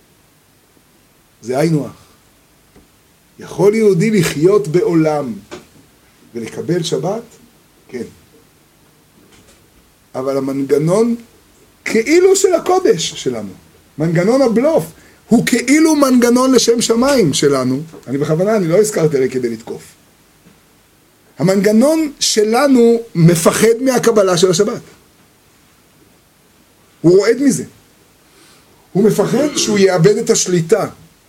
זה היינו הך. יכול יהודי לחיות בעולם ולקבל שבת? כן. אבל המנגנון כאילו של הקודש שלנו, מנגנון הבלוף, הוא כאילו מנגנון לשם שמיים שלנו. אני בכוונה, אני לא הזכרתי הרי כדי לתקוף. המנגנון שלנו מפחד מהקבלה של השבת. הוא רועד מזה. הוא מפחד שהוא יאבד את השליטה.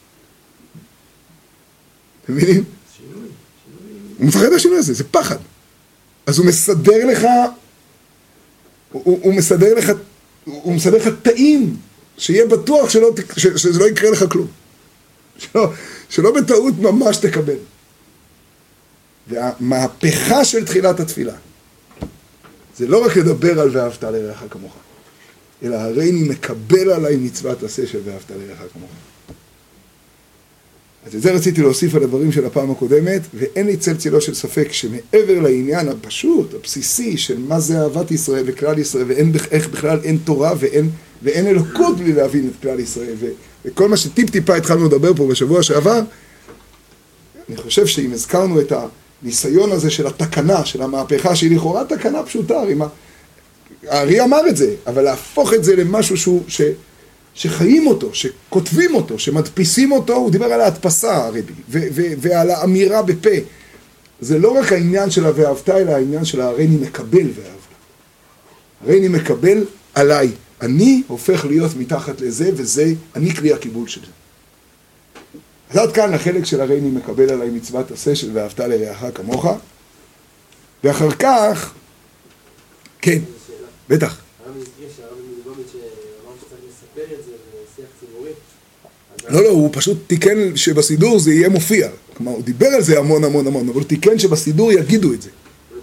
אתם מבינים? הוא מפחד מהשינוי הזה, זה פחד. אז הוא מסדר לך, הוא, הוא מסדר לך, הוא מסדר לך תאים, שיהיה בטוח שלא, שזה לא יקרה לך כלום. שלא, שלא בטעות ממש תקבל. והמהפכה של תחילת התפילה, זה לא רק לדבר על ואהבת לרעך כמוך, אלא הרי אני מקבל עליי מצוות עשה של ואהבת לרעך כמוך. אז את זה רציתי להוסיף על הדברים של הפעם הקודמת, ואין לי צל צילו של ספק שמעבר לעניין הפשוט, הבסיסי של מה זה אהבת ישראל וכלל ישראל, ואיך בכלל אין תורה ואין, ואין אלוקות בלי להבין את כלל ישראל, ו, וכל מה שטיפ טיפה התחלנו לדבר פה בשבוע שעבר, אני חושב שאם הזכרנו את הניסיון הזה של התקנה, של המהפכה, שהיא לכאורה תקנה פשוטה, עם ה... הארי אמר את זה, אבל להפוך את זה למשהו שהוא, ש... שחיים אותו, שכותבים אותו, שמדפיסים אותו, הוא דיבר על ההדפסה הרבי, ו- ו- ועל האמירה בפה. זה לא רק העניין של ה"ואהבת", אלא העניין של ה"הרי אני מקבל ואהבת". הרי אני מקבל עליי. אני הופך להיות מתחת לזה, וזה, אני כלי הקיבול של זה. אז עד כאן החלק של הריני מקבל עליי מצוות עשה של ואהבת לרעך כמוך. ואחר כך, כן, בטח. הרב הזכיר שהרב מלובביץ' אמר שצריך לספר את זה בשיח ציבורי. לא, לא, הוא פשוט תיקן שבסידור זה יהיה מופיע. כלומר, הוא דיבר על זה המון המון המון, אבל הוא תיקן שבסידור יגידו את זה.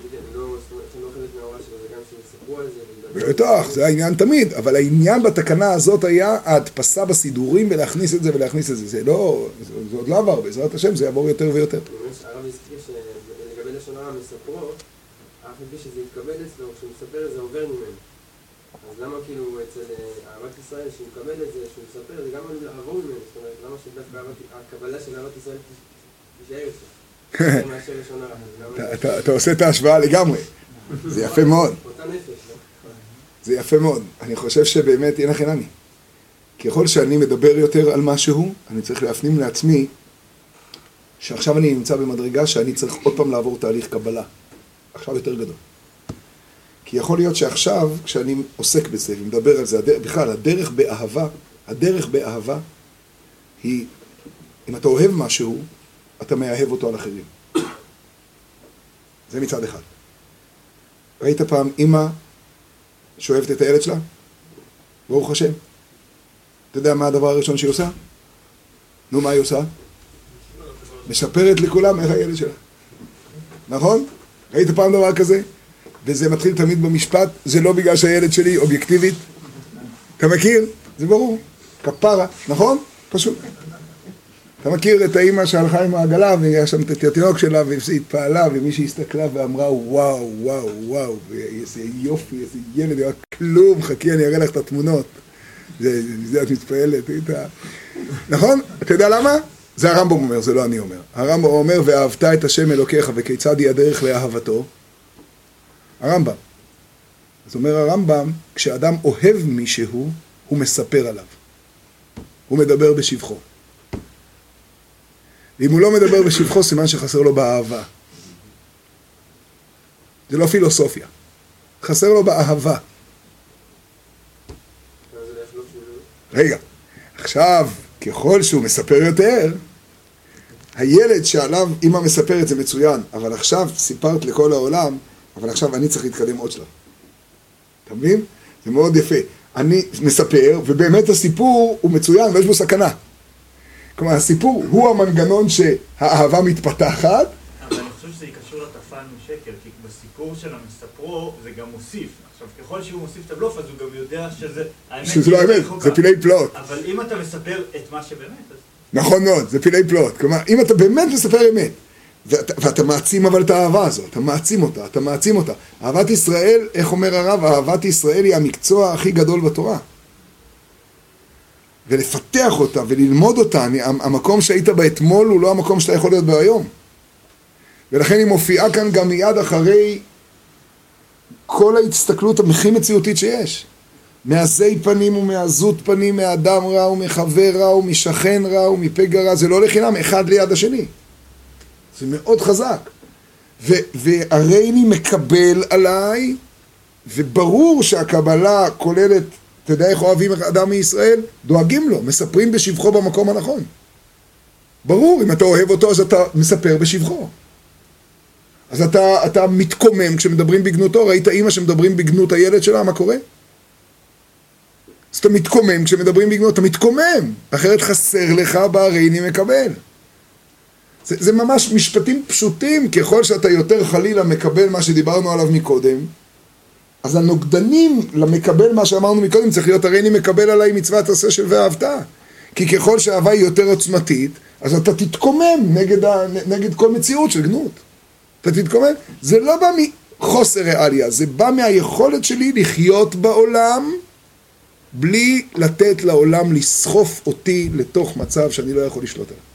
בטח, זה העניין תמיד, אבל העניין בתקנה הזאת היה ההדפסה בסידורים ולהכניס את זה ולהכניס את זה. זה לא, זה עוד לא עבר, בעזרת השם זה יעבור יותר ויותר. הרב הזכיר שלגבי לשון הרע מספרו, אף על פי שזה יתקבל אצלו, כשהוא מספר את זה עובר ממנו. אז למה כאילו אצל אהבת ישראל, שהוא מקבל את זה, שהוא מספר, זה גם עבור ממנו, זאת אומרת, למה שדווקא הקבלה של אהבת ישראל תישאר אצלו? מאשר לשון הרע. אתה עושה את ההשוואה לגמרי, זה יפה מאוד. אותה נפש, לא? זה יפה מאוד. אני חושב שבאמת אין הכי נמי. ככל שאני מדבר יותר על משהו, אני צריך להפנים לעצמי שעכשיו אני נמצא במדרגה שאני צריך עוד פעם לעבור תהליך קבלה. עכשיו יותר גדול. כי יכול להיות שעכשיו, כשאני עוסק בזה ומדבר על זה, הדרך, בכלל, הדרך באהבה, הדרך באהבה היא, אם אתה אוהב משהו, אתה מאהב אותו על אחרים. זה מצד אחד. ראית פעם אמא שאוהבת את הילד שלה? ברוך השם. אתה יודע מה הדבר הראשון שהיא עושה? נו, מה היא עושה? משפרת לכולם איך הילד שלה. נכון? ראית פעם דבר כזה? וזה מתחיל תמיד במשפט, זה לא בגלל שהילד שלי אובייקטיבית. אתה מכיר? זה ברור. כפרה, נכון? פשוט. אתה מכיר את האמא שהלכה עם העגלה, והיה שם את התינוק שלה, והיא התפעלה, ומישהי הסתכלה ואמרה, וואו, וואו, וואו, איזה יופי, איזה ילד, היה כלום, חכי, אני אראה לך את התמונות. זה, זה את מתפעלת, נכון? אתה יודע למה? זה הרמב"ם אומר, זה לא אני אומר. הרמב"ם אומר, ואהבת את השם אלוקיך, וכיצד היא הדרך לאהבתו? הרמב"ם. אז אומר הרמב"ם, כשאדם אוהב מישהו, הוא מספר עליו. הוא מדבר בשבחו. ואם הוא לא מדבר בשבחו, סימן שחסר לו באהבה. זה לא פילוסופיה. חסר לו באהבה. רגע, עכשיו, ככל שהוא מספר יותר, הילד שעליו אמא מספרת זה מצוין, אבל עכשיו סיפרת לכל העולם, אבל עכשיו אני צריך להתקדם עוד שלב. אתה מבין? זה מאוד יפה. אני מספר, ובאמת הסיפור הוא מצוין, ויש בו סכנה. כלומר, הסיפור הוא המנגנון שהאהבה מתפתחת. אבל אני חושב שזה יקשור לטפל משקר, כי בסיפור של המספרו זה גם מוסיף. עכשיו, ככל שהוא מוסיף את הבלוף, אז הוא גם יודע שזה... שזה לא האמת, זה פילי פלוט. אבל אם אתה מספר את מה שבאמת, אז... נכון מאוד, זה פילי פלוט. כלומר, אם אתה באמת מספר אמת, ואתה, ואתה מעצים אבל את האהבה הזו, אתה מעצים אותה, אתה מעצים אותה. אהבת ישראל, איך אומר הרב, אהבת ישראל היא המקצוע הכי גדול בתורה. ולפתח אותה וללמוד אותה, אני, המקום שהיית בה אתמול הוא לא המקום שאתה יכול להיות בה היום. ולכן היא מופיעה כאן גם מיד אחרי כל ההסתכלות המכי מציאותית שיש. מעזי פנים ומעזות פנים, מאדם רע ומחבר רע ומשכן רע ומפגע רע, זה לא לחינם, אחד ליד השני. זה מאוד חזק. והרי אני מקבל עליי, וברור שהקבלה כוללת, אתה יודע איך אוהבים אדם מישראל? דואגים לו, מספרים בשבחו במקום הנכון. ברור, אם אתה אוהב אותו, אז אתה מספר בשבחו. אז אתה, אתה מתקומם כשמדברים בגנותו, ראית אמא שמדברים בגנות הילד שלה, מה קורה? אז אתה מתקומם כשמדברים בגנות, אתה מתקומם, אחרת חסר לך בהרי אני מקבל. זה, זה ממש משפטים פשוטים, ככל שאתה יותר חלילה מקבל מה שדיברנו עליו מקודם, אז הנוגדנים למקבל מה שאמרנו מקודם, צריך להיות הרי אני מקבל עליי מצוות עשה של ואהבת. כי ככל שהאהבה היא יותר עוצמתית, אז אתה תתקומם נגד, ה, נגד כל מציאות של גנות. אתה תתקומם. זה לא בא מחוסר ריאליה, זה בא מהיכולת שלי לחיות בעולם, בלי לתת לעולם לסחוף אותי לתוך מצב שאני לא יכול לשלוט עליו.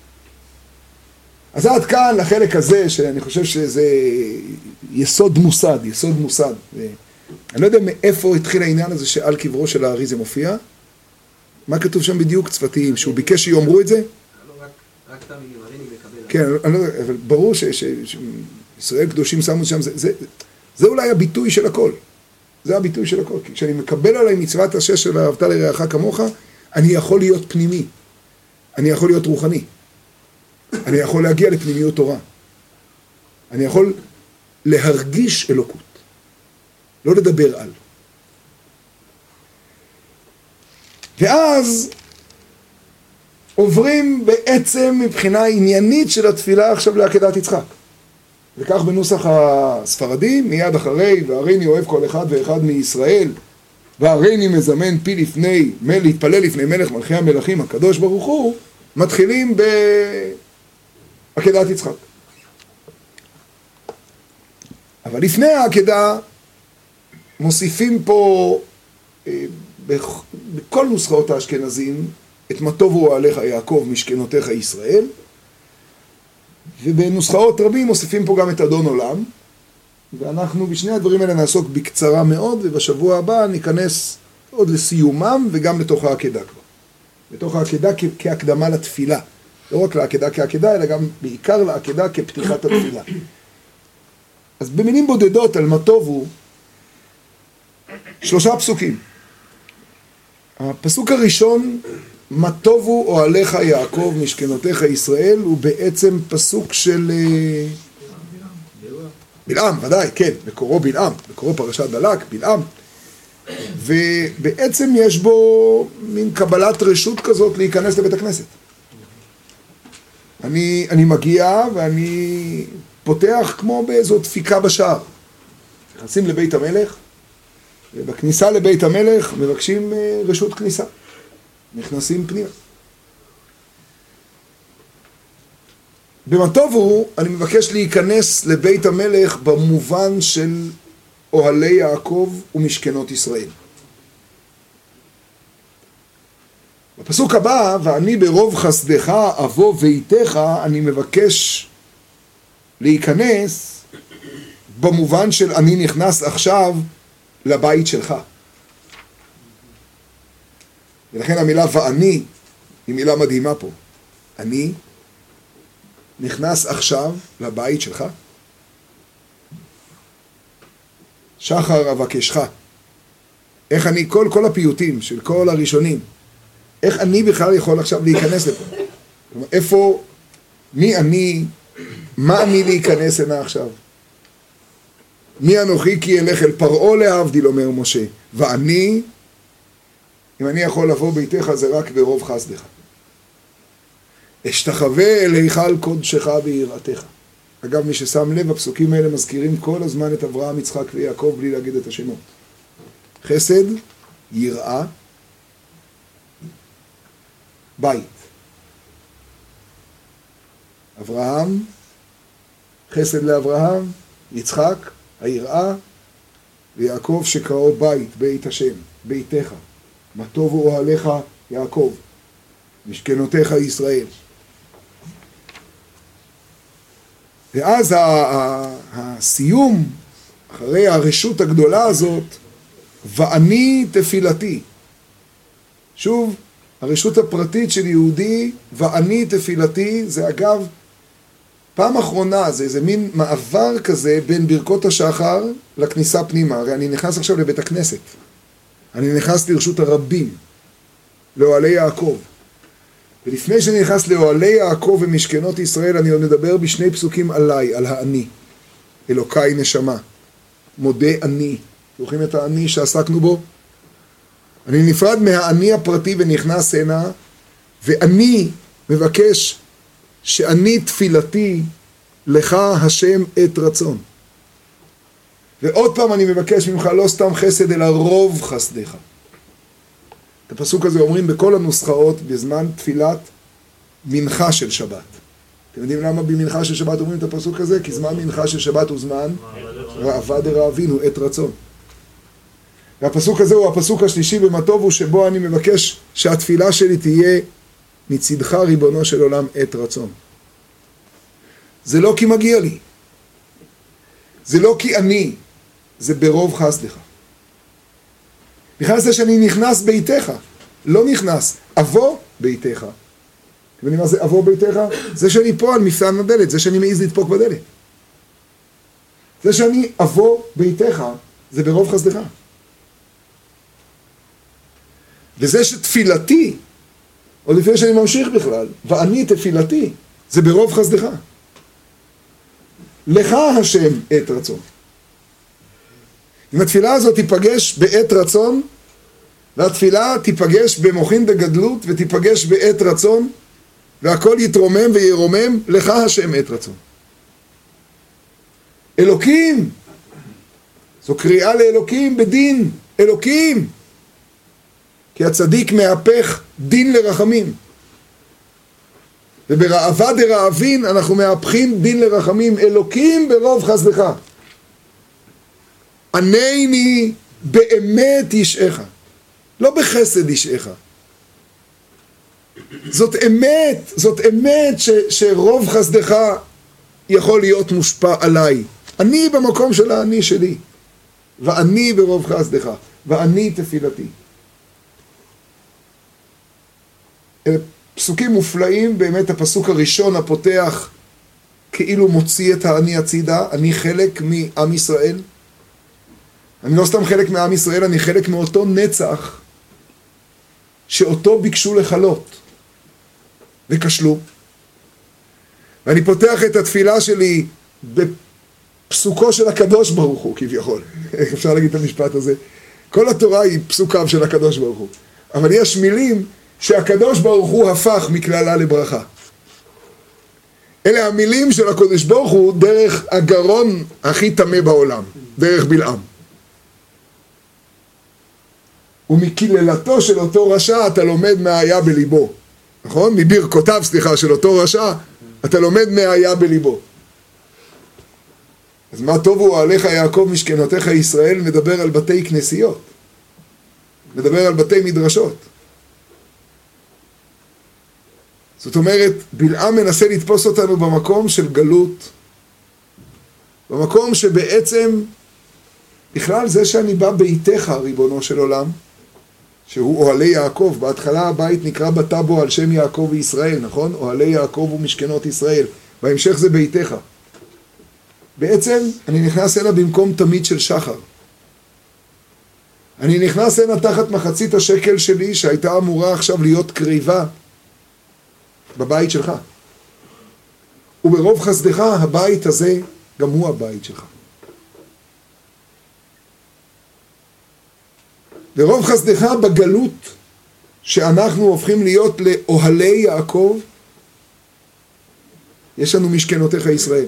אז עד כאן לחלק הזה, שאני חושב שזה יסוד מוסד, יסוד מוסד. אני לא יודע מאיפה התחיל העניין הזה שעל קברו של הארי זה מופיע. מה כתוב שם בדיוק? צוותיים, שהוא ביקש שיאמרו את זה? רק את המילים, הרי אני מקבל. כן, אני לא יודע, אבל ברור שישראל קדושים שמו שם, זה, זה, זה אולי הביטוי של הכל. זה הביטוי של הכל. כי כשאני מקבל עליי מצוות השש של ואהבת לרעך כמוך, אני יכול להיות פנימי. אני יכול להיות רוחני. אני יכול להגיע לפנימיות תורה. אני יכול להרגיש אלוקות. לא לדבר על. ואז עוברים בעצם מבחינה עניינית של התפילה עכשיו לעקדת יצחק. וכך בנוסח הספרדי, מיד אחרי, והריני אוהב כל אחד ואחד מישראל, והריני מזמן פי לפני, להתפלל לפני מלך מלכי המלכים הקדוש ברוך הוא, מתחילים בעקדת יצחק. אבל לפני העקדה מוסיפים פה בכל נוסחאות האשכנזים את מה טובו אוהליך יעקב משכנותיך ישראל, ובנוסחאות רבים מוסיפים פה גם את אדון עולם, ואנחנו בשני הדברים האלה נעסוק בקצרה מאוד, ובשבוע הבא ניכנס עוד לסיומם וגם לתוך העקדה כבר. לתוך העקדה כהקדמה לתפילה. לא רק לעקדה כעקדה, אלא גם בעיקר לעקדה כפתיחת התפילה. אז במילים בודדות על מה טובו, שלושה פסוקים. הפסוק הראשון, מה טובו אוהליך יעקב משכנותיך ישראל, הוא בעצם פסוק של בלעם, ודאי, כן, מקורו בלעם, מקורו פרשת בלק, בלעם, ובעצם יש בו מין קבלת רשות כזאת להיכנס לבית הכנסת. אני, אני מגיע ואני פותח כמו באיזו דפיקה בשער. נכנסים לבית המלך, ובכניסה לבית המלך מבקשים רשות כניסה. נכנסים פנימה. במה טובו אני מבקש להיכנס לבית המלך במובן של אוהלי יעקב ומשכנות ישראל. בפסוק הבא, ואני ברוב חסדך אבוא ואיתך, אני מבקש להיכנס במובן של אני נכנס עכשיו לבית שלך. ולכן המילה ואני היא מילה מדהימה פה. אני נכנס עכשיו לבית שלך. שחר אבקשך. איך אני, כל, כל הפיוטים של כל הראשונים, איך אני בכלל יכול עכשיו להיכנס לפה? איפה, מי אני, מה אני להיכנס הנה עכשיו? מי אנוכי כי אלך אל פרעה להבדיל, אומר משה, ואני, אם אני יכול לבוא ביתך זה רק ברוב חסדך. אשתחווה אל היכל קודשך ביראתך. אגב, מי ששם לב, הפסוקים האלה מזכירים כל הזמן את אברהם, יצחק ויעקב בלי להגיד את השמות. חסד, יראה, בית. אברהם, חסד לאברהם, יצחק, היראה, ויעקב שקראו בית, בית השם, ביתך. מה טובו אוהליך יעקב, משכנותיך ישראל. ואז הסיום, אחרי הרשות הגדולה הזאת, ואני תפילתי. שוב, הרשות הפרטית של יהודי, ואני תפילתי, זה אגב, פעם אחרונה, זה איזה מין מעבר כזה בין ברכות השחר לכניסה פנימה. הרי אני נכנס עכשיו לבית הכנסת. אני נכנס לרשות הרבים, לאוהלי יעקב. ולפני שאני נכנס לאוהלי יעקב ומשכנות ישראל, אני עוד מדבר בשני פסוקים עליי, על האני. אלוקיי נשמה. מודה אני. זוכרים את האני שעסקנו בו? אני נפרד מהאני הפרטי ונכנס הנה, ואני מבקש שאני תפילתי לך השם את רצון. ועוד פעם אני מבקש ממך לא סתם חסד אלא רוב חסדך. את הפסוק הזה אומרים בכל הנוסחאות בזמן תפילת מנחה של שבת. אתם יודעים למה במנחה של שבת אומרים את הפסוק הזה? כי זמן מנחה של שבת הוא זמן ראווה דרעבינו, את רצון. והפסוק הזה הוא הפסוק השלישי במה טובו, שבו אני מבקש שהתפילה שלי תהיה מצדך ריבונו של עולם את רצון. זה לא כי מגיע לי. זה לא כי אני. זה ברוב חסדך. בכלל זה שאני נכנס ביתך. לא נכנס. אבוא ביתך. אתם יודעים מה זה אבוא ביתך? זה שאני פה על מפתן הדלת. זה שאני מעז לדפוק בדלת. זה שאני אבוא ביתך. זה ברוב חסדך. וזה שתפילתי, עוד לפני שאני ממשיך בכלל, ואני תפילתי, זה ברוב חסדך. לך השם עת רצון. אם התפילה הזאת תיפגש בעת רצון, והתפילה תיפגש במוחין דגדלות ותיפגש בעת רצון, והכל יתרומם וירומם, לך השם עת רצון. אלוקים, זו קריאה לאלוקים בדין, אלוקים. כי הצדיק מהפך דין לרחמים. וברעבה דרעבין אנחנו מהפכים דין לרחמים. אלוקים ברוב חסדך. ענני באמת ישעך. לא בחסד ישעך. זאת אמת, זאת אמת ש, שרוב חסדך יכול להיות מושפע עליי. אני במקום של האני שלי. ואני ברוב חסדך. ואני תפילתי. אלה פסוקים מופלאים, באמת הפסוק הראשון הפותח כאילו מוציא את האני הצידה. אני חלק מעם ישראל. אני לא סתם חלק מעם ישראל, אני חלק מאותו נצח שאותו ביקשו לחלות וכשלו. ואני פותח את התפילה שלי בפסוקו של הקדוש ברוך הוא כביכול. איך אפשר להגיד את המשפט הזה? כל התורה היא פסוקיו של הקדוש ברוך הוא. אבל יש מילים שהקדוש ברוך הוא הפך מכללה לברכה. אלה המילים של הקדוש ברוך הוא דרך הגרון הכי טמא בעולם, דרך בלעם. ומקללתו של אותו רשע אתה לומד מה היה בליבו. נכון? מברכותיו, סליחה, של אותו רשע, אתה לומד מה היה בליבו. אז מה טובו עליך יעקב משכנותיך ישראל, מדבר על בתי כנסיות. מדבר על בתי מדרשות. זאת אומרת, בלעם מנסה לתפוס אותנו במקום של גלות, במקום שבעצם, בכלל זה שאני בא ביתך, ריבונו של עולם, שהוא אוהלי יעקב, בהתחלה הבית נקרא בטאבו על שם יעקב וישראל, נכון? אוהלי יעקב ומשכנות ישראל, בהמשך זה ביתך. בעצם אני נכנס הנה במקום תמיד של שחר. אני נכנס הנה תחת מחצית השקל שלי שהייתה אמורה עכשיו להיות קריבה בבית שלך. וברוב חסדך הבית הזה גם הוא הבית שלך. ברוב חסדך בגלות שאנחנו הופכים להיות לאוהלי יעקב, יש לנו משכנותיך ישראל.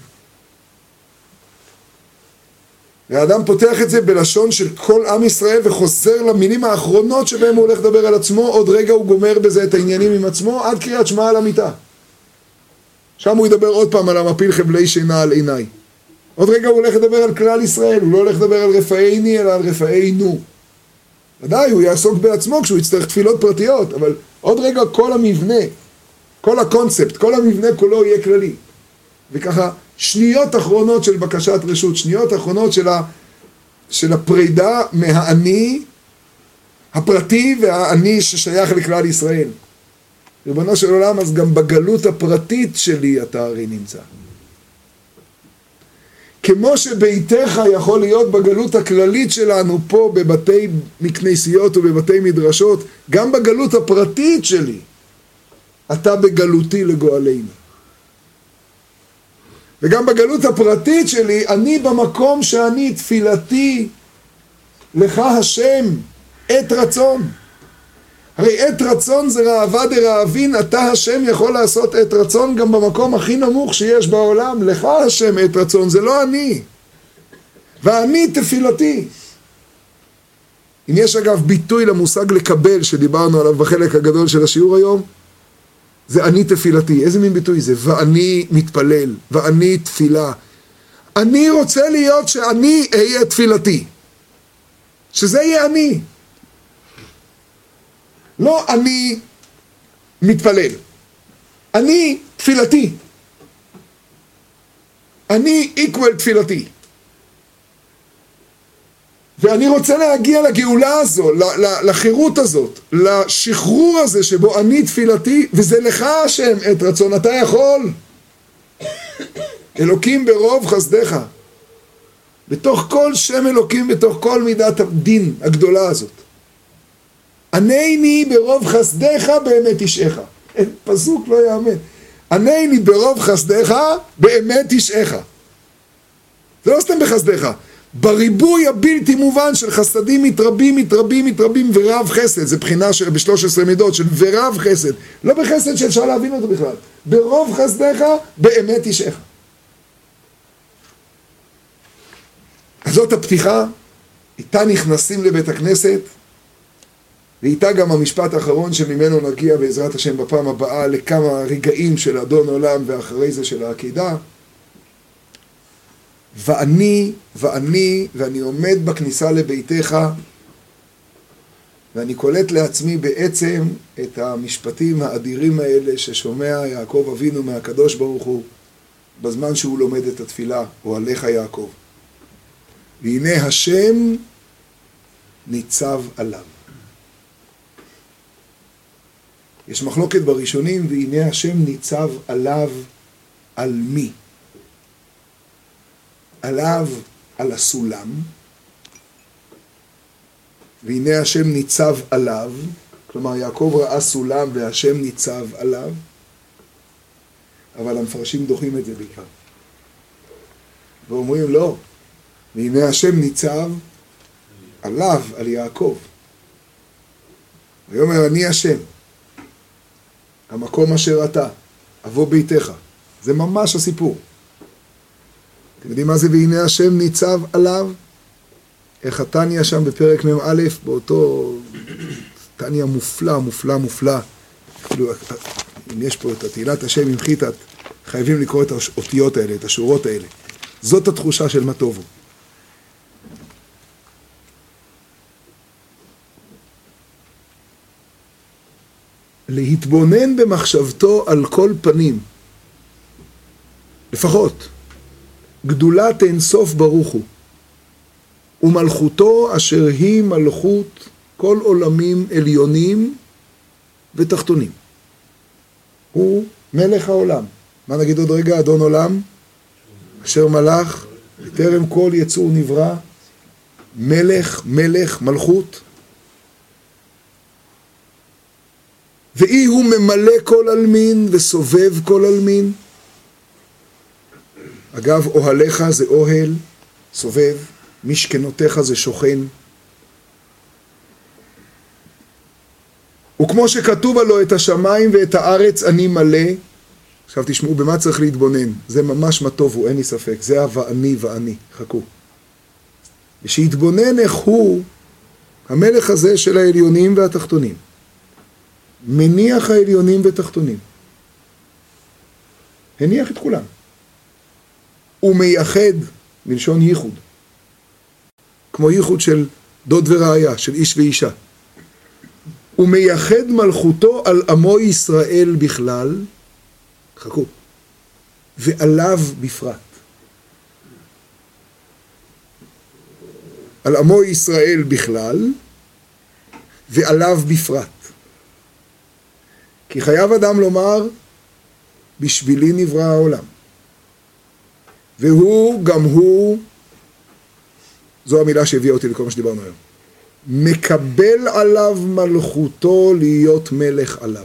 והאדם פותח את זה בלשון של כל עם ישראל וחוזר למילים האחרונות שבהם הוא הולך לדבר על עצמו. עוד רגע הוא גומר בזה את העניינים עם עצמו עד קריאת שמע על המיטה. שם הוא ידבר עוד פעם על המפיל חבלי שינה על עיניי. עוד רגע הוא הולך לדבר על כלל ישראל, הוא לא הולך לדבר על רפאיני אלא על רפאינו. ודאי הוא יעסוק בעצמו כשהוא יצטרך תפילות פרטיות, אבל עוד רגע כל המבנה, כל הקונספט, כל המבנה כולו יהיה כללי. וככה שניות אחרונות של בקשת רשות, שניות אחרונות של, ה, של הפרידה מהאני הפרטי והאני ששייך לכלל ישראל. ריבונו של עולם, אז גם בגלות הפרטית שלי אתה הרי נמצא. כמו שביתך יכול להיות בגלות הכללית שלנו פה בבתי מכנסיות ובבתי מדרשות, גם בגלות הפרטית שלי אתה בגלותי לגואלנו. וגם בגלות הפרטית שלי, אני במקום שאני תפילתי לך השם, עת רצון. הרי עת רצון זה רעבה דרעבין, אתה השם יכול לעשות עת רצון גם במקום הכי נמוך שיש בעולם. לך השם עת רצון, זה לא אני. ואני תפילתי. אם יש אגב ביטוי למושג לקבל שדיברנו עליו בחלק הגדול של השיעור היום, זה אני תפילתי. איזה מין ביטוי זה? ואני מתפלל, ואני תפילה. אני רוצה להיות שאני אהיה תפילתי. שזה יהיה אני. לא אני מתפלל. אני תפילתי. אני איקוול תפילתי. ואני רוצה להגיע לגאולה הזו, לחירות הזאת, לשחרור הזה שבו אני תפילתי, וזה לך השם את רצון, אתה יכול. אלוקים ברוב חסדך. בתוך כל שם אלוקים, בתוך כל מידת הדין הגדולה הזאת. ענני ברוב חסדך באמת ישעך. אין פסוק לא יאמן. ענני ברוב חסדיך, באמת תשעך. זה לא סתם בחסדיך. בריבוי הבלתי מובן של חסדים מתרבים, מתרבים, מתרבים ורב חסד. זה בחינה של ב-שלוש עשרה מידות של ורב חסד. לא בחסד שאפשר להבין אותו בכלל. ברוב חסדיך, באמת תשעך. אז זאת הפתיחה. איתה נכנסים לבית הכנסת, ואיתה גם המשפט האחרון שממנו נגיע בעזרת השם בפעם הבאה לכמה רגעים של אדון עולם ואחרי זה של העקידה. ואני, ואני, ואני עומד בכניסה לביתך, ואני קולט לעצמי בעצם את המשפטים האדירים האלה ששומע יעקב אבינו מהקדוש ברוך הוא בזמן שהוא לומד את התפילה, או עליך יעקב. והנה השם ניצב עליו. יש מחלוקת בראשונים, והנה השם ניצב עליו, על מי? עליו, על הסולם, והנה השם ניצב עליו, כלומר יעקב ראה סולם והשם ניצב עליו, אבל המפרשים דוחים את זה בעיקר. ואומרים לא, והנה השם ניצב עליו, על יעקב. ויאמר אני השם, המקום אשר אתה, אבוא ביתך. זה ממש הסיפור. אתם יודעים מה זה והנה השם ניצב עליו? איך התניה שם בפרק מ"א, באותו תניה מופלא, מופלא, מופלא. אפילו, אם יש פה את התהילת השם עם חיטת, חייבים לקרוא את האותיות האלה, את השורות האלה. זאת התחושה של מה טובו. להתבונן במחשבתו על כל פנים, לפחות, גדולת אין סוף ברוך הוא, ומלכותו אשר היא מלכות כל עולמים עליונים ותחתונים. הוא מלך העולם. מה נגיד עוד רגע? אדון עולם, אשר מלך, בטרם כל יצור נברא, מלך, מלך, מלכות. ואי הוא ממלא כל אלמין וסובב כל אלמין. אגב, אוהליך זה אוהל, סובב, משכנותיך זה שוכן. וכמו שכתוב עלו את השמיים ואת הארץ אני מלא, עכשיו תשמעו במה צריך להתבונן, זה ממש מה טוב הוא, אין לי ספק, זה הוואני ואני, חכו. ושהתבונן איך הוא, המלך הזה של העליונים והתחתונים, מניח העליונים ותחתונים, הניח את כולם, הוא מייחד מלשון ייחוד, כמו ייחוד של דוד ורעיה, של איש ואישה, הוא מייחד מלכותו על עמו ישראל בכלל, חכו, ועליו בפרט. על עמו ישראל בכלל, ועליו בפרט. כי חייב אדם לומר, בשבילי נברא העולם. והוא, גם הוא, זו המילה שהביאה אותי לכל מה שדיברנו היום, מקבל עליו מלכותו להיות מלך עליו.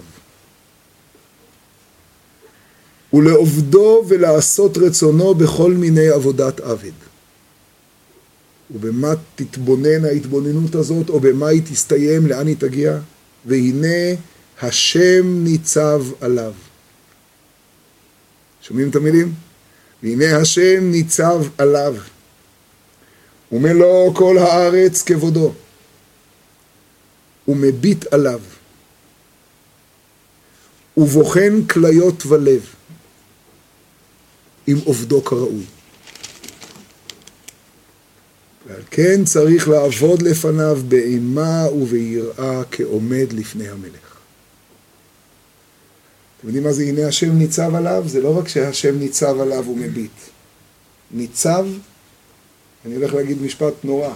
ולעובדו ולעשות רצונו בכל מיני עבודת עבד. ובמה תתבונן ההתבוננות הזאת, או במה היא תסתיים, לאן היא תגיע? והנה השם ניצב עליו. שומעים את המילים? והנה השם ניצב עליו. ומלוא כל הארץ כבודו. ומביט עליו. ובוחן כליות ולב. עם עובדו כראוי. ועל כן צריך לעבוד לפניו באימה וביראה כעומד לפני המלך. אתם יודעים מה זה הנה השם ניצב עליו? זה לא רק שהשם ניצב עליו ומביט. ניצב, אני הולך להגיד משפט נורא.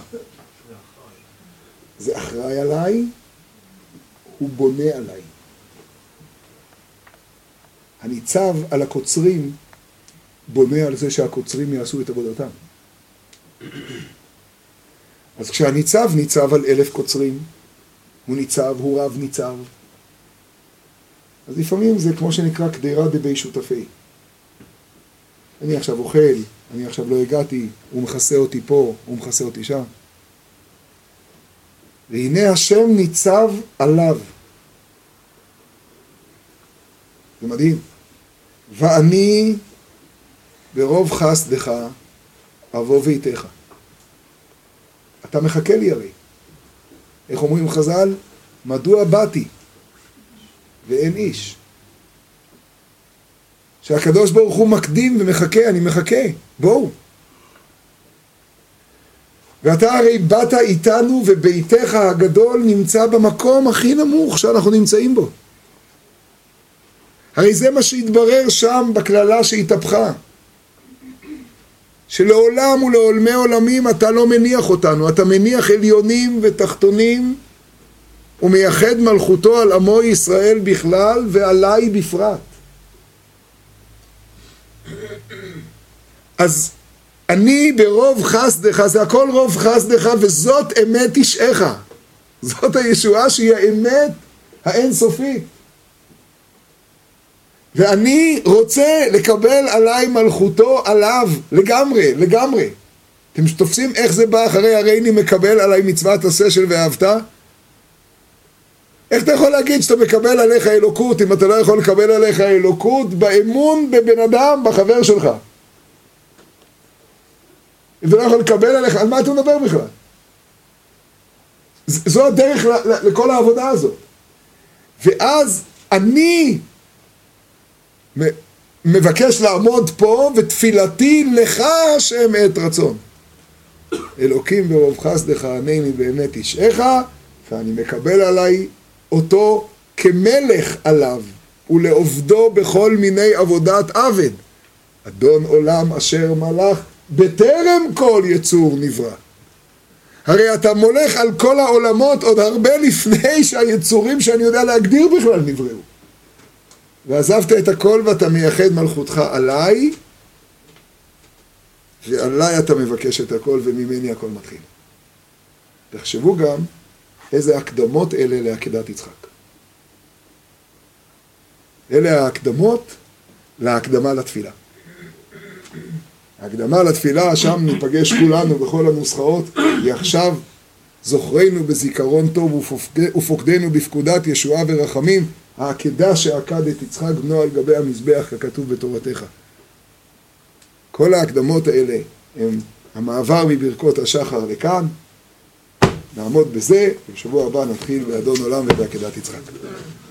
זה אחראי עליי, הוא בונה עליי. הניצב על הקוצרים, בונה על זה שהקוצרים יעשו את עבודתם. אז כשהניצב ניצב על אלף קוצרים, הוא ניצב, הוא רב ניצב. אז לפעמים זה כמו שנקרא קדירה דבי שותפי. אני עכשיו אוכל, אני עכשיו לא הגעתי, הוא מכסה אותי פה, הוא מכסה אותי שם. והנה השם ניצב עליו. זה מדהים. ואני ברוב חסדך אבוא ואיתך. אתה מחכה לי הרי. איך אומרים חז"ל? מדוע באתי ואין איש? שהקדוש ברוך הוא מקדים ומחכה, אני מחכה, בואו. ואתה הרי באת איתנו וביתך הגדול נמצא במקום הכי נמוך שאנחנו נמצאים בו. הרי זה מה שהתברר שם בכללה שהתהפכה. שלעולם ולעולמי עולמים אתה לא מניח אותנו, אתה מניח עליונים ותחתונים ומייחד מלכותו על עמו ישראל בכלל ועליי בפרט. אז אני ברוב חסדך, זה הכל רוב חסדך וזאת אמת תשעך. זאת הישועה שהיא האמת האינסופית. ואני רוצה לקבל עליי מלכותו עליו לגמרי, לגמרי. אתם תופסים איך זה בא אחרי הריני מקבל עליי מצוות עשה של ואהבת? איך אתה יכול להגיד שאתה מקבל עליך אלוקות אם אתה לא יכול לקבל עליך אלוקות באמון בבן אדם, בחבר שלך? אם אתה לא יכול לקבל עליך, על מה אתה מדבר בכלל? זו הדרך לכל העבודה הזאת. ואז אני מבקש לעמוד פה ותפילתי לך השם עת רצון. אלוקים ברוב חסדך ענני באמת תשעך, ואני מקבל עליי אותו כמלך עליו ולעובדו בכל מיני עבודת עבד. אדון עולם אשר מלך בטרם כל יצור נברא. הרי אתה מולך על כל העולמות עוד הרבה לפני שהיצורים שאני יודע להגדיר בכלל נבראו. ועזבת את הכל ואתה מייחד מלכותך עליי, ועליי אתה מבקש את הכל וממני הכל מתחיל. תחשבו גם איזה הקדמות אלה לעקדת יצחק. אלה ההקדמות להקדמה לתפילה. ההקדמה לתפילה, שם ניפגש כולנו בכל הנוסחאות, היא עכשיו זוכרנו בזיכרון טוב ופוקדנו בפקודת ישועה ורחמים, העקדה שעקד את יצחק בנו על גבי המזבח ככתוב בתורתך. כל ההקדמות האלה הם המעבר מברכות השחר לכאן. נעמוד בזה, ובשבוע הבא נתחיל באדון עולם ובעקדת יצחק.